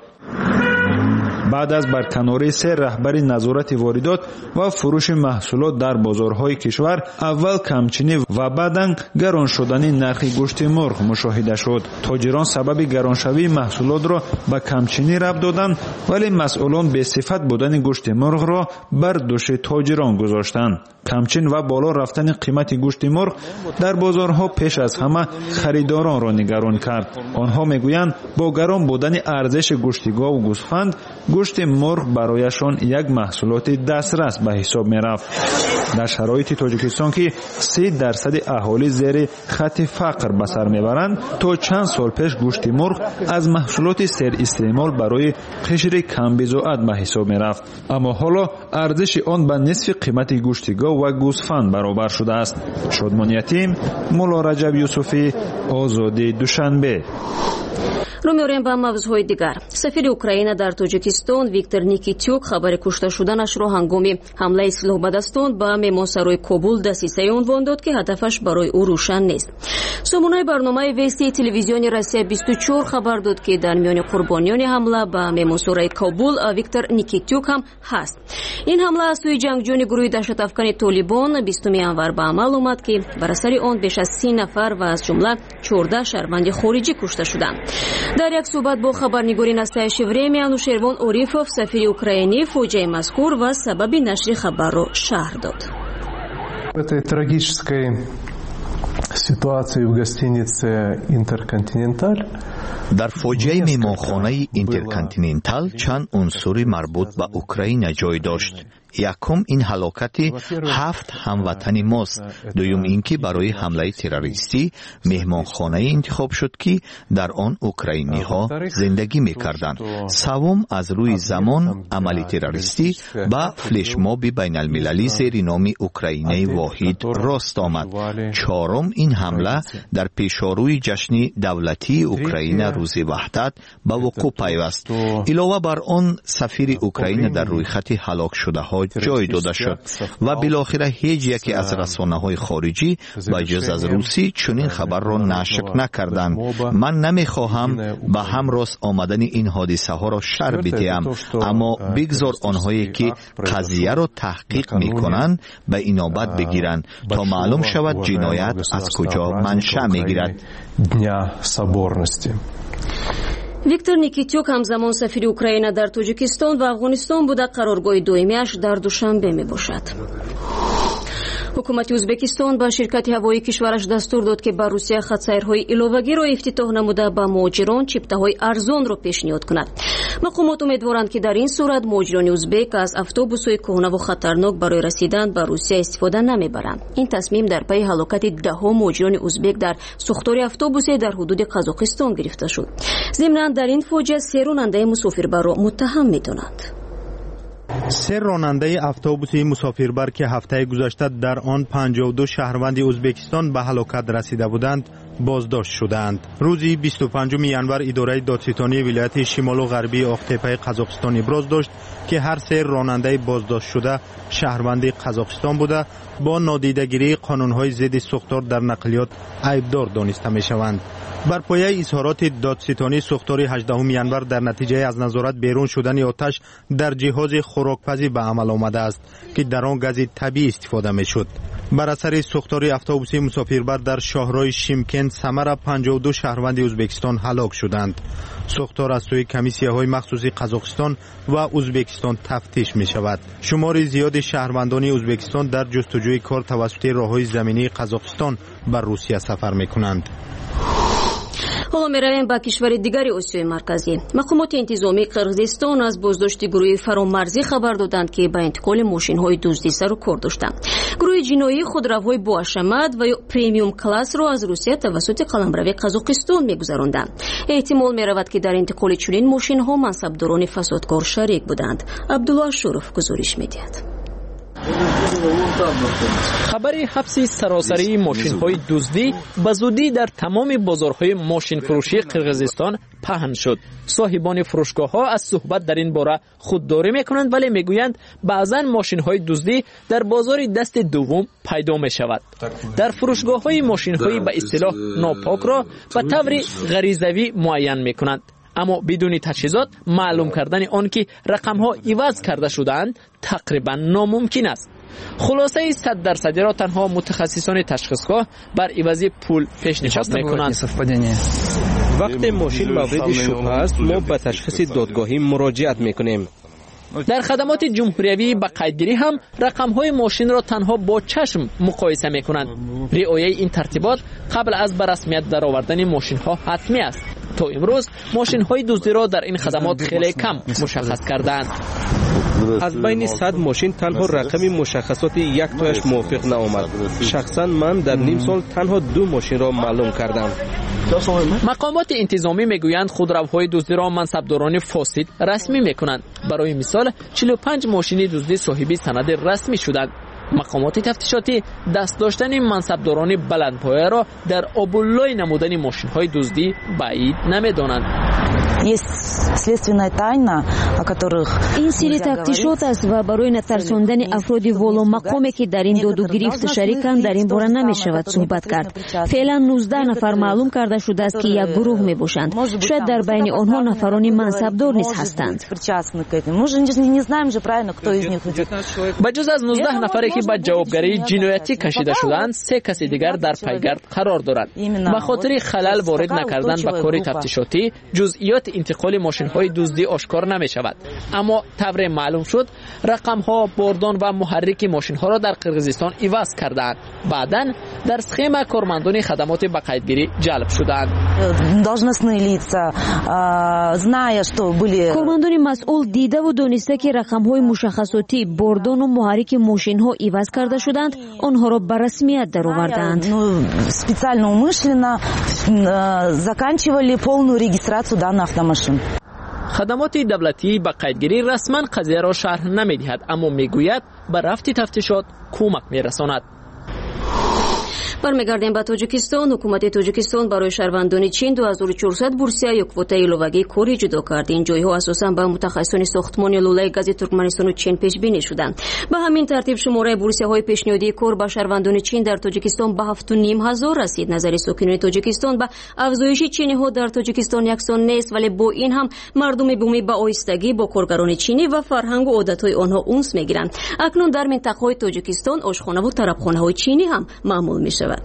بعد از برکناری سه رهبر نظارت واردات و فروش محصولات در بازارهای کشور، اول کمچینی و بعداً گران شدن نرخ گوشت مرغ مشاهده شد. تاجران سبب گرانشوی محصولات را به کمچینی ربط دادند، ولی مسئولان به صفت بودن گوشت مرغ را بر دوش تاجران گذاشتند. کمچین و بالا رفتن قیمت گوشت مرغ در بازارها پیش از همه خریداران را نگران کرد. آنها میگویند با گران بودن ارزش گوشت گاو و گوسفند، گوشت مرغ برایشان یک محصولات دسترس به حساب می رفت. در شرایط تاجیکستان که سه درصد اهالی زیر خط فقر به سر میبرند، تا چند سال پیش گوشت مرغ از محصولات سر استعمال برای قشر کم بضاعت به حساب می رفت، اما حالا ارزش آن به نصف قیمت گوشت گاو و گوسفند برابر شده است. شادمان یتیم، مولا رجب یوسفی، آزادی دوشنبه. رو می‌آوریم به موضوعهای دیگر. سفیر اوکراین در تاجیکستان ویکتور نیکیتیوک خبر کشته شدنش را هنگام حمله سلاح به دستان به مهمانسرای کابل دسیسه عنوان داد که هدفش برای او روشن نیست. سامانه برنامه ویستی تلویزیون روسیه بیست و چهار خبر داد که در میان قربانیان حمله به مهمانسرای کابل ویکتور نیکیتیوک هم هست. این حمله از سوی جنگجویان گروه دهشت افکن طالبان بیستم انور به عمل آمد که بر اثر آن بیش از سی نفر و از جمله چهارده شهروند خارجی کشته شدند. در یک صحبت با خبرنگاری نستایش время انوشیروان اوریفوف سفیر اوکراینی فوجیه مذکور و سبب نشر خبر را شرح داد. этой трагической ситуации в гостинице Интерконтиненталь در فاجعه میهمانخانه اینترکانتیننتال چند عنصر مربوط به اوکراین جای داشت. یکم این هلاکت هفت هموطن ماست. دوم اینکه برای حمله تروریستی مهمانخانه انتخاب شد که در آن اوکراینی ها زندگی میکردند. سوم از روی زمان عمل تروریستی با فلش ماب بین المللی زیر نام اوکراینه واحد راست آمد. چهارم این این حمله در پیشاروی جشن دولتی اوکراین روز وحدت به وقوع پیوست. علاوه بر آن سفیر اوکراین در روی خط هلاک شده ها جای داده شد و بالاخره هیچ یکی از رسانه های خارجی به جز از روسی چنین خبر را نشر نکردند. من نمیخواهم به همراست آمدن این حادثه ها را شر بدهم، اما بگذار آنهایی که قضیه را تحقیق میکنند به اینابت بگیرند تا معلوم شود جنایت از کجا منشأ میگیرد. виктор никитюк ҳамзамон сафири украина дар тоҷикистон ва афғонистон буда қароргоҳи доимиаш дар душанбе мебошад. ҳукумати ӯзбекистон ба ширкати ҳавоии кишвараш дастур дод ки ба русия хатсайрҳои иловагиро ифтитоҳ намуда ба муҳоҷирон чиптаҳои арзонро пешниҳод кунад. мақомот умедворанд ки дар ин сурат муҳоҷирони ӯзбек аз автобусҳои кӯҳнаву хатарнок барои расидан ба русия истифода намебаранд. ин тасмим дар пайи ҳалокати даҳҳо муҳоҷирони ӯзбек дар сӯхтори автобусе дар ҳудуди қазоқистон гирифта шуд. зимнан дар ин фоҷиа се ронандаи мусофирбарро муттаҳам медонанд. سه راننده اتوبوس مسافربر که هفته گذشته در آن پنجاه و دو شهروند ازبکستان به هلاکت رسیده بودند بازداشت شدند. روز بیست و پنجم ینور اداره دادستانی ولایت شمال و غربی آقتپه قزاقستان ابراز داشت که هر سه راننده بازداشت شده شهروند قزاقستان بوده با نادیدگیری قانون‌های ضد سوختار در نقلیات عیبدار دانسته می‌شوند. بر پایه اظهارات دادستانی سوختار هجدهم ینور در نتیجه از نظارت بیرون شدن آتش در جهاز خوراکپزی به عمل آمده است که در آن گاز طبیعی استفاده می‌شد. بر اثر سوختار اتوبوس مسافربر در شهرهای شیمکن، سمر پنجاه و دو شهروند ازبکستان هلاک شدند. سوختار از سوی کمیسیه‌های مخصوصی قزاقستان و ازبکستان تفتیش می‌شود. شمار زیاد شهروندان ازبکستان در جستجوی کار توسط راه‌های زمینی قزاقستان بر روسیه سفر می‌کنند. ҳоло меравем ба кишвари дигари осиёи марказӣ. мақомоти интизомии қирғизистон аз боздошти гурӯҳи фаромарзӣ хабар доданд ки ба интиқоли мошинҳои дуздӣ сару кор доштанд. гурӯҳи ҷиноӣ худравҳои боҳашамат ва ё премиум классро аз русия тавассути қаламрави қазоқистон мегузаронданд. эҳтимол меравад ки дар интиқоли чунин мошинҳо мансабдорони фасодкор шарик буданд. абдулло ашуров гузориш медиҳад. хабари ҳабси саросарии мошинҳои дуздӣ ба зудӣ дар тамоми бозорҳои мошинфурӯшии қирғизистон паҳн шуд. соҳибони фурӯшгоҳҳо аз суҳбат дар ин бора худдорӣ мекунанд, вале мегӯянд баъзан мошинҳои дуздӣ дар бозори дасти дуввум пайдо мешавад. дар фурӯшгоҳҳои мошинҳои ба истилоҳ нопокро ба таври ғаризавӣ муайян мекунанд. аммо бидуни таҷҳизот маълум кардани он ки рақамҳо иваз карда шудаанд тақрибан номумкин аст. хулосаи сад дарсадиро танҳо мутахассисони ташхисгоҳ бар ивази пул пешниҳод мекунанд. вақте мошин мавриди шубҳа аст, мо ба ташхиси додгоҳӣ муроҷиат мекунем. дар хадамоти ҷумҳуриявӣ ба қайдгирӣ ҳам рақамҳои мошинро танҳо бо чашм муқоиса мекунанд. риояи ин тартибот қабл аз ба расмият даровардани мошинҳо ҳатмӣ аст. то имрӯз мошинҳои дуздиро дар ин хадамот хеле кам мушаххас кардаанд. аз байни сад мошин танҳо рақами мушаххасоти яктояш мувофиқ наомад. шахсан ман дар ним сол танҳо ду мошинро маълум кардам. мақомоти интизомӣ мегӯянд худравҳои дуздиро мансабдорони фосид расмӣ мекунанд. барои мисол чилу панҷ мошини дуздӣ соҳиби санади расмӣ шуданд. мақомоти тафтишотӣ даст доштани мансабдорони баландпояро дар обуллой намудани мошинҳои дуздӣ баъид намедонанд. ин сири тафтишот аст ва барои натарсондани афроди воломақоме ки дар ин доду гирифт шариканд дар ин бора намешавад суҳбат кард. феълан нуздаҳ нафар маълум карда шудааст ки як гурӯҳ мебошанд. шояд дар байни онҳо нафарони мансабдор низ ҳастанд. ба ҷуз аз нуздаҳ нафаре ки ба ҷавобгарии ҷиноятӣ кашида шуданд, се каси дигар дар пайгард қарор дорад. ба хотири халал ворид накардан ба кори тафтишотӣ ҷузъиёти интиқоли мошинҳои дуздӣ ошкор намешавад. аммо тавре маълум шуд рақамҳо, бордон ва муҳаррики мошинҳоро дар қирғизистон иваз кардаанд. баъдан дар схема кормандони хадамоти ба қайдгирӣ ҷалб шудаанд. кормандони масъул дидаву дониста ки рақамҳои мушаххасотӣ, бордону муҳаррики мошинҳо иваз карда шуданд, онҳоро ба расмият даровардаанд. специально умышленно заканчивали полную регистрацию данных автомашин. хадамоти давлатӣ ба қайдгирӣ расман қазияро шарҳ намедиҳад, аммо мегӯяд ба рафти тафтишот кӯмак мерасонад. برمیگردیم به تاجیکستان. حکومت تاجیکستان برای شهروندان چین دو هزار و چهارصد بورسیه یک کوته ایلوگی کاری جدا کرد. این جایها اساساً به متخصصان ساختمان لوله گاز ترکمنستان و چین پیش بینی شدند. به همین ترتیب شماره بورسیه های پیشنهادی کار به شهروندان چین در تاجیکستان به هفت و نیم هزار رسید. نظر ساکنان تاجیکستان به افزایش چینی ها در تاجیکستان یکسان نیست، ولی با این هم مردم بومی به آهستگی با کارگران چینی و فرهنگ و عادت‌های آنها اونس میگیرند. اکنون در منطقه‌های تاجیکستان آشخانه و طربخانه‌های چینی هم معمول می‌شود.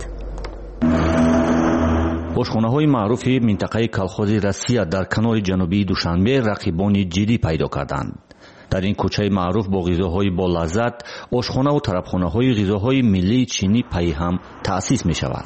ошхонаҳои маъруфи минтақаи калхози Россия дар канори ҷанубии Душанбе рақибони ҷиддӣ пайдо карданд. дар ин кӯчаи маъруф бо ғизоҳои болаззат ошхонаву тарабхонаҳои ғизоҳои миллии чинӣ пайи ҳам таъсис мешавад.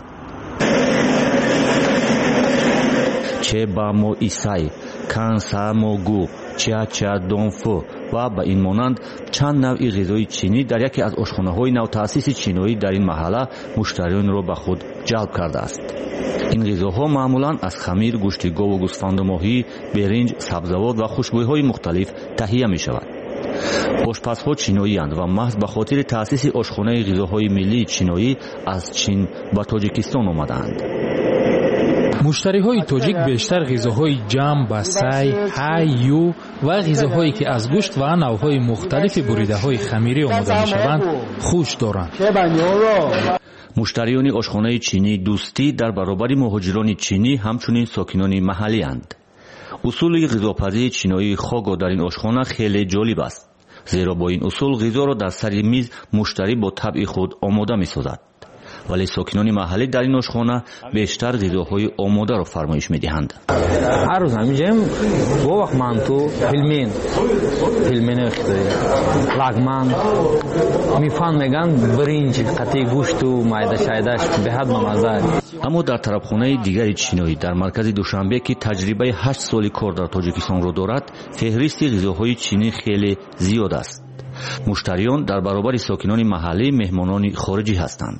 чебамо исай, кансамогу, чача донфу ва ба ин монанд чанд навъи ғизои чинӣ дар яке аз ошхонаҳои навтаъсиси чиноӣ дар ин маҳалла муштариёнро ба худ ҷалб кардааст. ин ғизоҳо маъмулан аз хамир, гӯшти гову гӯсфанду моҳӣ, беринҷ, сабзавот ва хушбӯйҳои мухталиф таҳия мешавад. ошпазҳо чиноиянд ва маҳз ба хотири таъсиси ошхонаи ғизоҳои миллии чиноӣ аз чин ба тоҷикистон омадаанд. муштариҳои тоҷик бештар ғизоҳои ҷам ба сай, ҳай, ю ва ғизоҳое ки аз гӯшт ва навъҳои мухталифи буридаҳои хамирӣ омода мешаванд хуш доранд. муштариёни ошхонаи чинӣ дӯстӣ дар баробари муҳоҷирони чинӣ ҳамчунин сокинони маҳаллиянд. усули ғизопазии чиноии хого дар ин ошхона хеле ҷолиб аст, зеро бо ин усул ғизоро дар сари миз муштарӣ бо табъи худ омода месозад. вале сокинони маҳаллӣ дар ин ошхона бештар ғизоҳои омодаро фармоиш медиҳанд. ҳар рӯз ҳамиҷаем бо вақт манту пилмен пилменои хитоӣ лагман мифан меган биринҷ қатъи гӯшту майдашайдаш беҳад бамазза. аммо дар тарабхонаи дигари чиноӣ дар маркази душанбе ки таҷрибаи ҳашт соли кор дар тоҷикистонро дорад, феҳристи ғизоҳои чинӣ хеле зиёд аст. муштариён дар баробари сокинони маҳаллӣ меҳмонони хориҷӣ ҳастанд.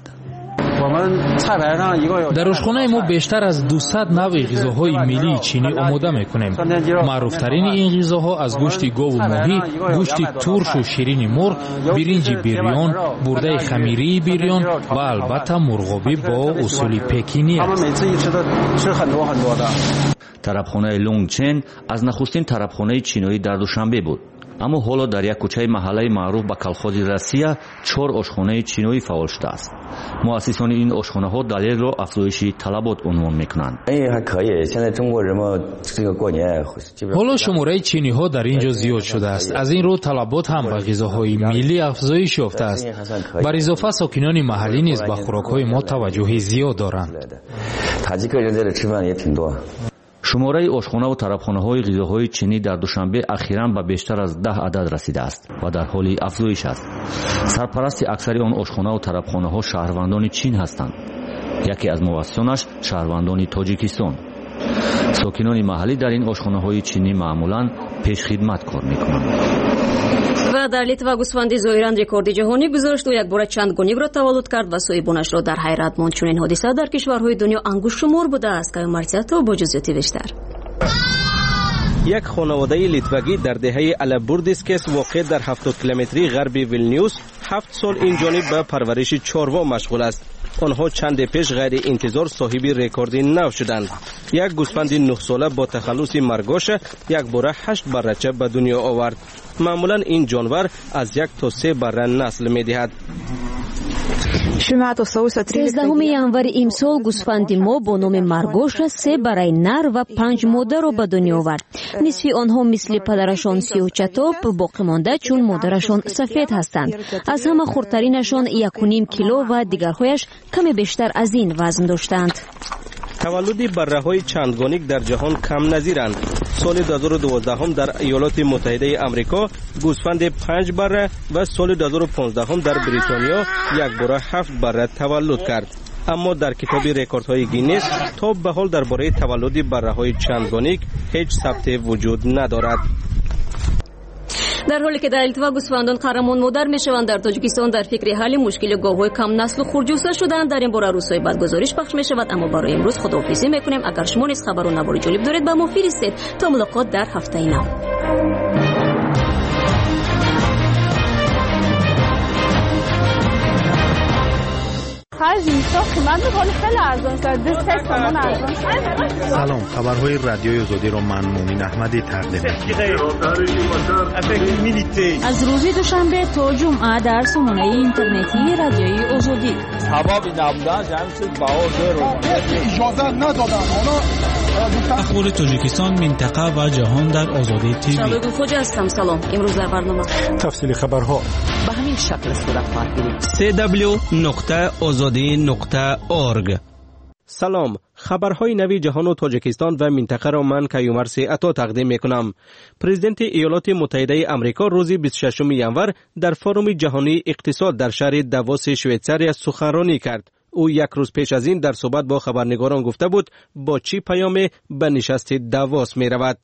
дар ошхонаи мо бештар аз дусад навъи ғизоҳои миллии чинӣ омода мекунем. маъруфтарини ин ғизоҳо аз гӯшти гову моҳӣ, гӯшти туршу ширини мурғ, биринҷи бирён, бурдаи хамирии бирён ва албатта мурғобӣ бо усули пекинӣ аст. тарабхонаи лонгчен аз нахустин тарабхонаи чиноӣ дар душанбе буд. аммо ҳоло дар як кӯчаи маҳаллаи маъруф ба калхози Россия чор ошхонаи чиноӣ фаъол шудааст. муассисони ин ошхонаҳо далелро афзоиши талабот унвон мекунанд. ҳоло шумораи чиниҳо дар ин ҷо зиёд шудааст. аз ин рӯ талабот ҳам ба ғизоҳои миллӣ афзоиш ёфтааст. бар изофа сокинони маҳаллӣ низ ба хӯрокҳои мо таваҷҷуҳи зиёд доранд. шумораи ошхонаву тарабхонаҳои ғизоҳои чинӣ дар душанбе ахиран ба бештар аз даҳ адад расидааст ва дар ҳоли афзоиш аст. сарпарасти аксари он ошхонаву тарабхонаҳо шаҳрвандони чин ҳастанд. яке аз муассисонаш шаҳрвандони тоҷикистон. сокинони маҳаллӣ дар ин ошхонаҳои чинӣ маъмулан пешхидмат кор мекунанд. ва дар литва гӯсфанди зоҳиран рекорди ҷаҳонӣ гузошт. ӯ якбора чанд гонигро таваллуд кард ва соҳибонашро дар ҳайрат монд. чунин ҳодиса дар кишварҳои дунё ангушшумор будааст. кайо марсиято бо ҷузъиёти бештар. як хонаводаи литвагӣ дар деҳаи алабурдискес воқеъ дар ҳафтод километри ғарби вилнюс ҳафт сол инҷониб ба парвариши чорво машғул аст. онҳо чанде пеш ғайриинтизор соҳиби рекорди нав шуданд. як гӯсфанди нӯҳсола бо тахаллуси маргоша якбора ҳашт баррача ба дунё овард. маъмулан ин ҷонвар аз як то се барра насл медиҳад. сезддаҳуми январи имсол гӯсфанди мо бо номи маргоша се барраи нар ва панҷ модарро ба дунё овард. нисфи онҳо мисли падарашон сиёҳчатоб, боқимонда чун модарашон сафед ҳастанд. аз ҳама хурдтаринашон якуним кило ва дигарҳояш каме бештар аз ин вазн доштанд. таваллуди барраҳои чандгоник дар ҷаҳон камназиранд. соли ду ҳазору дувоздаҳум дар иёлоти муттаҳидаи амрико гӯсфанди панҷ барра ва соли ду ҳазору понздаҳум дар бритониё якбора ҳафт барра таваллуд кард. аммо дар китоби рекордҳои гиннес то ба ҳол дар бораи таваллуди барраҳои чандгоник ҳеҷ сабте вуҷуд надорад. дар ҳоле ки дар литва гӯсфандон қаҳрамон модар мешаванд, дар тоҷикистон дар фикри ҳалли мушкили говҳои камнаслу хурҷуса шуданд. дар ин бора рӯзҳои баъд гузориш пахш мешавад. аммо барои имрӯз худоҳофизӣ мекунем. агар шумо низ хабару навори ҷолиб доред ба мо фиристед. то мулоқот дар ҳафтаи нав. خرج میشه قیمت خیلی خیلی ارزان شد. دو سه تومن ارزان شد. سلام، خبرهای رادیوی آزادی رو من مومین احمدی تقدیم می‌کنم. از روز دوشنبه تا جمعه در سامانه اینترنتی رادیوی آزادی. هوا نبودن جمعش باور اجازه ندادن. اخبار تاجیکستان، منطقه و جهان در آزادی تیوی. شبگون خوجه هستم. سلام. امروز در برنامه تفصیل خبرها به همین شکل صورت خواهد گرفت. سی دبلیو نقطه آزادی نقطه اورگ. سلام، خبرهای نوی جهان و تاجیکستان و منطقه را من کیومرث عطا تقدیم میکنم. پرزیدنت ایالات متحده آمریکا روز بیست و ششم ژانویه در فروم جهانی اقتصاد در شهر داووس شویتزاریا سخنرانی کرد. او یک روز پیش از این در صحبت با خبرنگاران گفته بود با چی پیامی به نشست داووس می رود.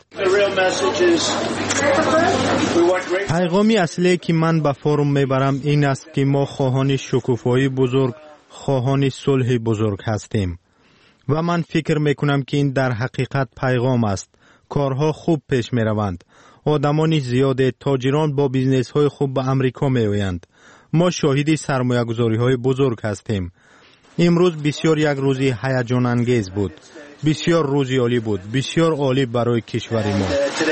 پیغامی اصلی که من به فروم میبرم این است که ما خواهان شکوفایی بزرگ، خواهان صلح بزرگ هستیم و من فکر میکنم که این در حقیقت پیغام است. کارها خوب پیش میروند. آدمان زیاد، تاجران با بیزنس های خوب به امریکا میآیند. ما شاهد سرمایه گذاری های بزرگ هستیم. امروز بسیار یک روزی هیجان انگیز بود. بسیار روزی عالی بود. بسیار عالی برای کشور ما.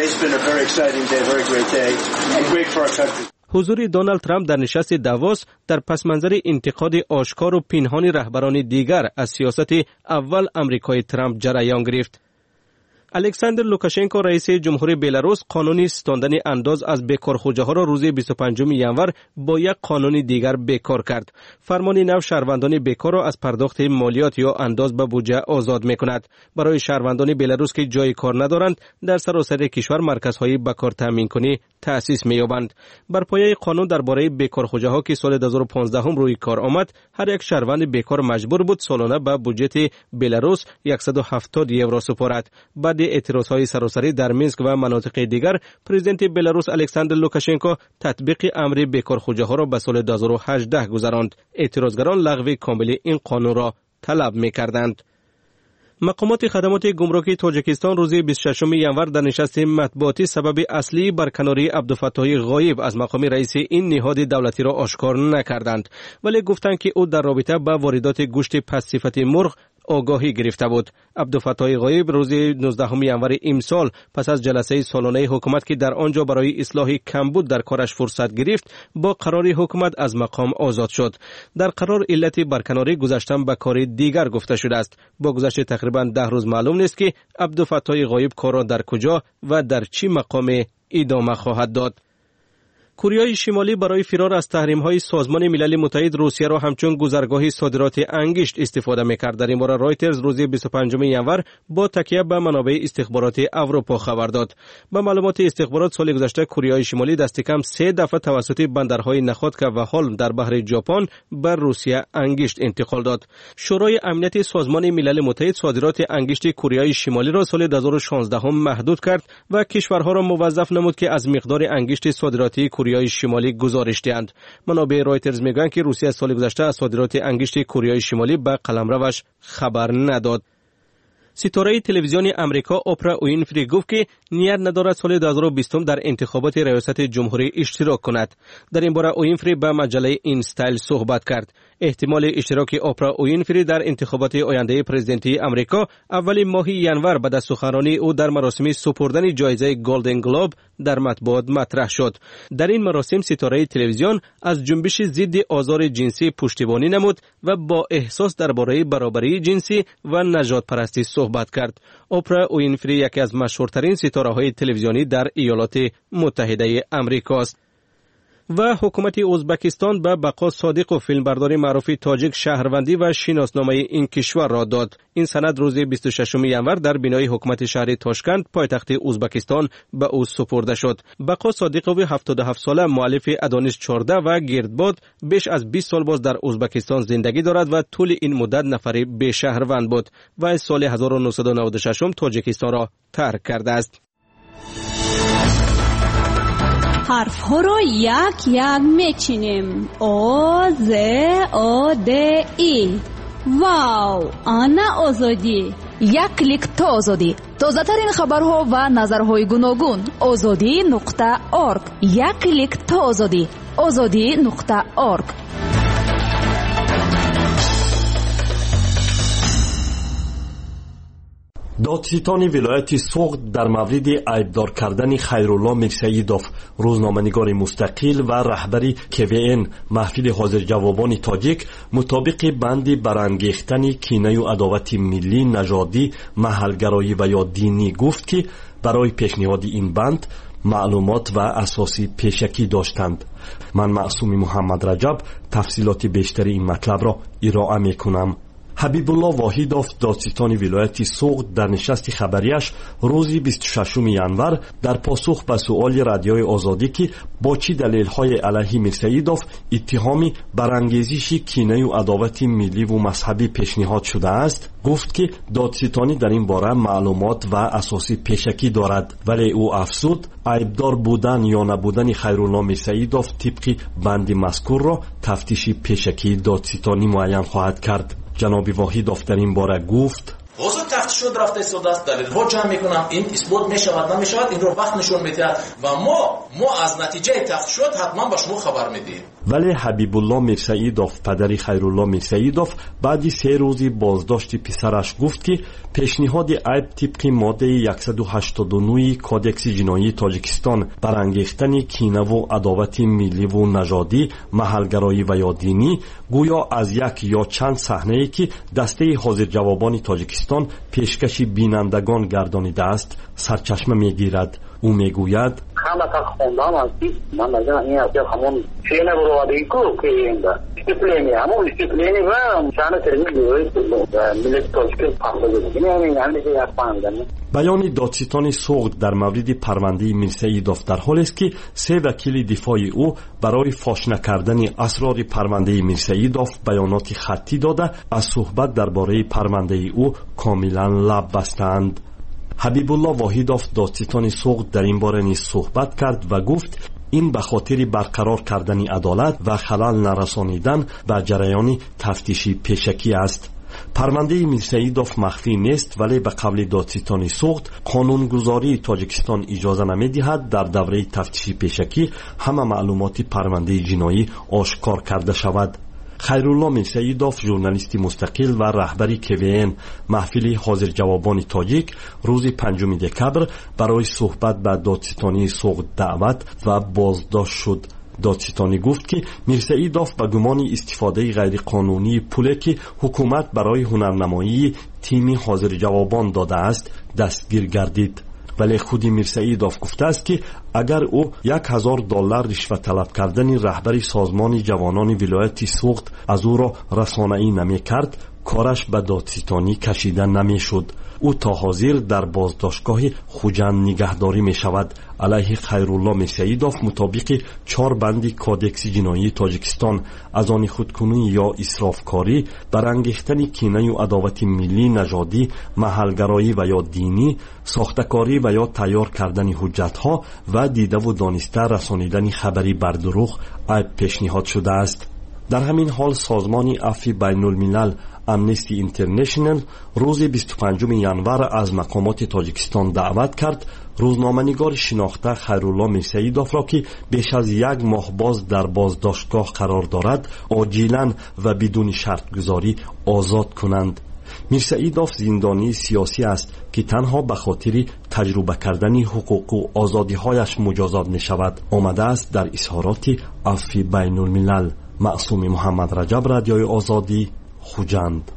حضور دونالد ترامپ در نشست داووس در پس منظر انتقاد آشکار و پنهان رهبران دیگر از سیاست اول آمریکای ترامپ جریان گرفت. الکساندر لوکاشنکو رئیس جمهوری بلاروس قانونی ستاندن انداز از بیکارخوجه ها را روز بیست و پنجم ژانویه با یک قانون دیگر بیکار کرد. فرمان نو شهروندان بیکار را از پرداخت مالیات یا انداز به بودجه آزاد می‌کند. برای شهروندان بلاروس که جای کار ندارند در سراسر کشور مرکزهای بکار تامین کنی تأسیس می‌یابند. بر پایه قانون درباره بیکارخوجه ها که سال دو هزار و پانزده هم روی کار آمد، هر یک شهروند بیکار مجبور بود سالانه به بودجه بلاروس صد و هفتاد یورو سپارد. بعد اعتراضهای سراسری در مینسک و مناطق دیگر، پرزیدنت بلاروس الکساندر لوکاشنکو تطبیق امر بیکارخوجه ها را به سال دو هزار و هجده گذراند. اعتراضگران لغو کامل این قانون را طلب می‌کردند. مقامات خدمات گمرکی تاجیکستان روز بیست و ششم ژانویه در نشست مطبوعاتی سبب اصلی برکناری عبدالفتاح غایب از مقام رئیس این نهاد دولتی را آشکار نکردند، ولی گفتند که او در رابطه با واردات گوشت پس صفت مرغ آگاهی گرفته بود. عبدالفتاح غایب روز نوزدهم ژانویه امسال پس از جلسه سالانه حکومت که در آنجا برای اصلاح کمبود در کارش فرصت گرفت، با قرار حکومت از مقام آزاد شد. در قرار علت برکناری گذاشتن به کار دیگر گفته شده است. با گذشت تقریبا ده روز معلوم نیست که عبدالفتاح غایب کار را در کجا و در چی مقام ادامه خواهد داد. کره شمالی برای فرار از تحریم‌های سازمان ملل متحد روسیه را همچون گذرگاه صادرات انگشت استفاده می‌کرد. در این باره رایترز روز بیست و پنجم ژانویه با تکیه به منابع استخباراتی اروپا خبر داد. با معلومات استخبارات سال گذشته کره شمالی دست کم سه دفعه توسط بندرهای نخودکا و هولم در بحر ژاپن بر روسیه انگشت انتقال داد. شورای امنیت سازمان ملل متحد صادرات انگشت کره شمالی را سال دو هزار و شانزده هم محدود کرد و کشورها را موظف نمود که از مقدار انگشت صادراتی کره شمالی گزارش دهند. منابع رایترز میگویند که روسیه سال گذشته از صادرات انگشت کره شمالی به قلمروش خبر نداد. ستاره تلویزیونی آمریکا اپرا وینفری گفت که نیت ندارد سال دو هزار و بیست در انتخابات ریاست جمهوری اشتراک کند. در این باره وینفری با مجله این استایل صحبت کرد. احتمال اشتراک اپرا وینفری در انتخابات آینده پرزیدنتی آمریکا اول ماه ژانویه بعد از سخنرانی او در مراسم سپردن جایزه گلدن گلوب در مطبوعات مطرح شد. در این مراسم ستاره تلویزیون از جنبش ضد آزار جنسی پشتیبانی نمود و با احساس درباره برابری جنسی و نژاد پرستی صحبت کرد. اپرا وینفری یکی از مشهورترین ستاره‌های تلویزیونی در ایالات متحده آمریکا است. و حکومت ازبکستان به بقا صادق و فیلمبردار معروف تاجیک شهروندی و شناسنامه این کشور را داد. این سند روز بیست و ششم ژانویه در بینای حکومت شهر تاشکند پایتخت ازبکستان به او سپرده شد. بقا صادقوی هفتاد و هفت ساله مؤلف ادونیس چهارده و گردباد بیش از بیست سال باز در ازبکستان زندگی دارد و طول این مدت نفری به شهروند بود و از سال هزار و نهصد و نود و شش تاجیکستان را ترک کرده است. حرف ها رو یک یک میچینیم. او ز او د ای. واو، آنا آزادی. یک کلیک تا آزادی. تازه ترین خبرها و نظرهای گوناگون. آزادی نقطه اورگ. یک کلیک تا آزادی. آزادی نقطه اورگ. دادستان ولایت سوغد در مورد عیبدار کردن خیرالله میرسیدوف، روزنامه‌نگار مستقل و رهبری کوین محفل حاضر جوابان تاجیک، مطابق بند برانگیختن کینه و عداوت ملی، نژادی، محلگرایی و یا دینی گفت که برای پیشنهاد این بند معلومات و اساسی پیشکی داشتند. من معصوم محمد رجب تفصیلات بیشتر این مطلب را ارائه میکنم. حبیب الله واحدوف، دادستان ولایت سوغد، در نشست خبریش روز بیست و ششم ینور در پاسخ به سؤال رادیوی آزادی که با چه دلیل‌های علیه میرسیدوف اتهامی برانگیزش کینه و عداوت ملی و مذهبی پیشنهاد شده است، گفت که دادستانی در این باره معلومات و اساسی پیشکی دارد، ولی او افزود عیبدار بودن یا نبودن خیرالله میرسیدوف طبق بند مذکور را تفتیش پیشکی دادستانی معین خواهد کرد. جناب واحدوف در این باره گفت: حضور تفتیشات رفته ایستاده است، دلیل‌ها جمع میکنم، این اثبات میشود نمیشود این رو وقت نشون میدهد و ما ما از نتیجه تفتیشات حتما به شما خبر میدیم. ولی حبیب الله میرسیدوف، پدر خیرالله میرسیدوف، بعد سه روز بازداشت پسرش گفت که پیشنهاد عیب طبق ماده صد و هشتاد و نه کودکس جنایی تاجیکستان برانگیختن کینه و عداوت ملی و نژادی، محلگرایی و یا دینی گویا از یک یا چند صحنه‌ای که دسته حاضر جوابان تاجیکستان پیشکش بینندگان گردانیده است سرچشمه میگیرد. او میگوید: همه تا خوندم هستی من مثلا این از همون چینه برواده کو که این دا دیسپلینی همون دیسپلینی و چند ترمی دیوید ملت تاجیک پاهده بودیم همین همین که یک پاندن. بیان دادستان سوغد در مورد پرونده میرسیدوف در حال است که سه وکیل دفاعی او برای فاش نکردن اسرار پرونده میرسیدوف بیانات خطی داده از صحبت درباره پرونده او کاملا لب بستند. حبیب الله واحدوف، دادستان سوغد، در این باره نیز صحبت کرد و گفت این به خاطر برقرار کردن عدالت و خلل نرسانیدن به جریان تفتیشی پیشکی است. پرونده میرسیدوف مخفی نیست، ولی به قول دادستان سوغد قانونگذاری تاجیکستان اجازه نمیدهد در دوره تفتیشی پیشکی همه معلومات پرونده جنایی آشکار کرده شود. خیرالله میرسیدوف، ژورنالیست مستقل و رهبری کوین محفل حاضر جوابان تاجیک، روز پنجم دکبر برای صحبت به دادستانی سوغد دعوت و بازداشت شد. دادستانی گفت که میرسیدوف به گمان استفاده غیرقانونی پولی که حکومت برای هنرنمایی تیم حاضر جوابان داده است دستگیر گردید. ولی خود میرسیدوف گفته است که اگر او یک هزار دلار رشوه طلب کردن رهبر سازمان جوانان ولایت سوغد از او را رسانه‌ای نمی کرد، کارش به دادستانی کشیده نمی شد. او تا حاضر در بازداشتگاه خوجند نگهداری می شود. علیه خیرالله میرسیدوف مطابق چهار بند کودکس جنایی تاجیکستان از آن خودکنی یا اسرافکاری، برانگیختن کینه و عداوت ملی، نژادی، محلگرایی و یا دینی، ساختکاری و یا تیار کردن حجتها و دیده و دانسته رسانیدن خبری بر دروغ عیب پیشنهاد شده است. در همین حال سازمان عفو بین الملل امنستی اینترنشنل روز بیست و پنجم ینور از مقامات تاجیکستان دعوت کرد روزنامه‌نگار شناخته خیرالله میرسیدوف را که بیش از یک ماه باز در بازداشتگاه قرار دارد عاجلاً و بدون شرط گذاری آزاد کنند. میرسیدوف زندانی سیاسی است که تنها به خاطر تجربه کردن حقوق و آزادی‌هایش مجازات می‌شود. آمده است در اظهارات عفو بین الملل. معصوم محمد رجب، رادیوی آزادی، خوجند.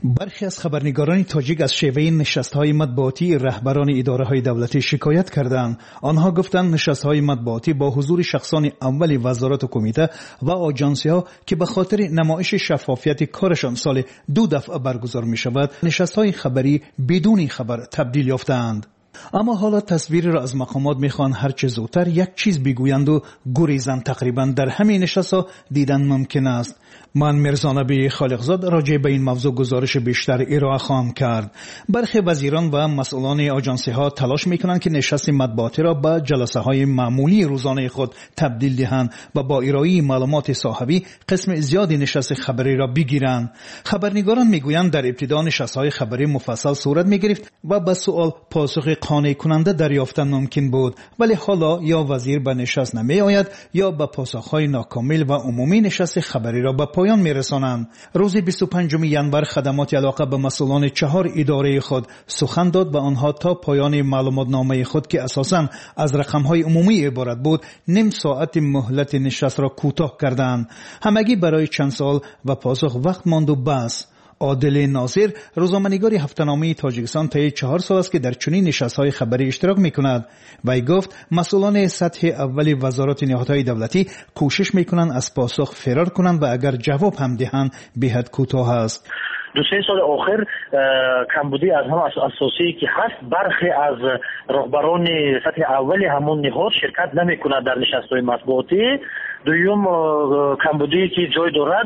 برخی از خبرنگاران تاجیک از شیوه نشست‌های مطبوعاتی رهبران اداره‌های دولتی شکایت کردند. آنها گفتند نشست‌های مطبوعاتی با حضور شخصان اول وزارت و کمیته و آژانس‌ها که به خاطر نمایش شفافیت کارشان سال دو دفعه برگزار می‌شود، نشست‌های خبری بدون خبر تبدیل یافتند. اما حالا تصویری را از مقامات میخوان هر چه زودتر یک چیز بگویند و گریزند. تقریبا در همین نشست‌ها دیدن ممکن است. من مرزانبی خالقزاد راجع به این موضوع گزارش بیشتر ارائه خواهم کرد. برخی وزیران و مسئولان آژانسی ها تلاش میکنند که نشست مطبوعاتی را به جلسه های معمولی روزانه خود تبدیل دهند و با ارائه معلومات صاحبی قسم زیادی نشست خبری را بگیرند. خبرنگاران میگویند در ابتدا نشست های خبری مفصل صورت میگرفت و به سوال پاسخ قانع کننده دریافتن ممکن بود، ولی حالا یا وزیر به نشست نمی آید یا به پاسخ های ناکامل و عمومی نشست خبری را به پایان میرسانند. روز بیست و پنجم ژانویه خدمات علاقه به مسئولان چهار اداره خود سخن داد و آنها تا پایان معلومات نامه خود که اساساً از رقم های عمومی عبارت بود نیم ساعت مهلت نشست را کوتاه کردند. همگی برای چند سال و پاسخ وقت ماند و بس. عادل ناصر روزنامه‌نگار هفته‌نامه تاجیکستان طی چهار سال است که در چنین نشست‌های خبری اشتراک می‌کند. وی گفت مسئولان سطح اول وزارت نهادهای دولتی کوشش می‌کنند از پاسخ فرار کنند و اگر جواب هم دهند به حد کوتاه است. دو سه سال آخر کمبودی از هم اساسی که هست، برخی از رهبران سطح اول همون نهاد شرکت نمی‌کنند در نشست‌های مطبوعاتی. دوم کمبودی که جای دارد،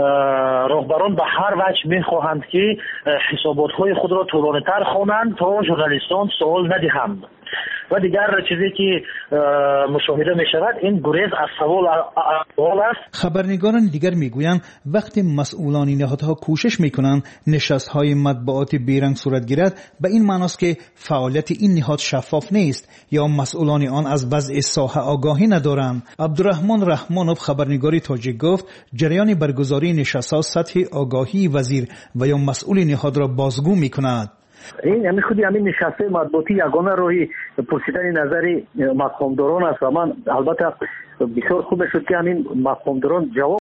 رهبران به هر وجه می‌خواهند که حسابات‌های خود را طولانی‌تر خوانند تا ژورنالیستان سوال ندهند. و دیگر چیزی که مشاهده می شود این گریز از سوال اول است. خبرنگاران دیگر میگویند وقتی مسئولان نهادها کوشش میکنند نشست های مطبوعات بیرنگ صورت گیرد، به این معناست که فعالیت این نهاد شفاف نیست یا مسئولان آن از وضع ساحه آگاهی ندارند. عبدالرحمن رحمانوف خبرنگاری تاجیک گفت جریان برگزاری نشست ها سطح آگاهی وزیر و یا مسئول نهاد را بازگو میکند. این همین خودی همین نشسته مطبوعاتی یگانه راهی پرسیدن نظر مقامداران است و من البته بسیار خوب شد که همین مقامداران جواب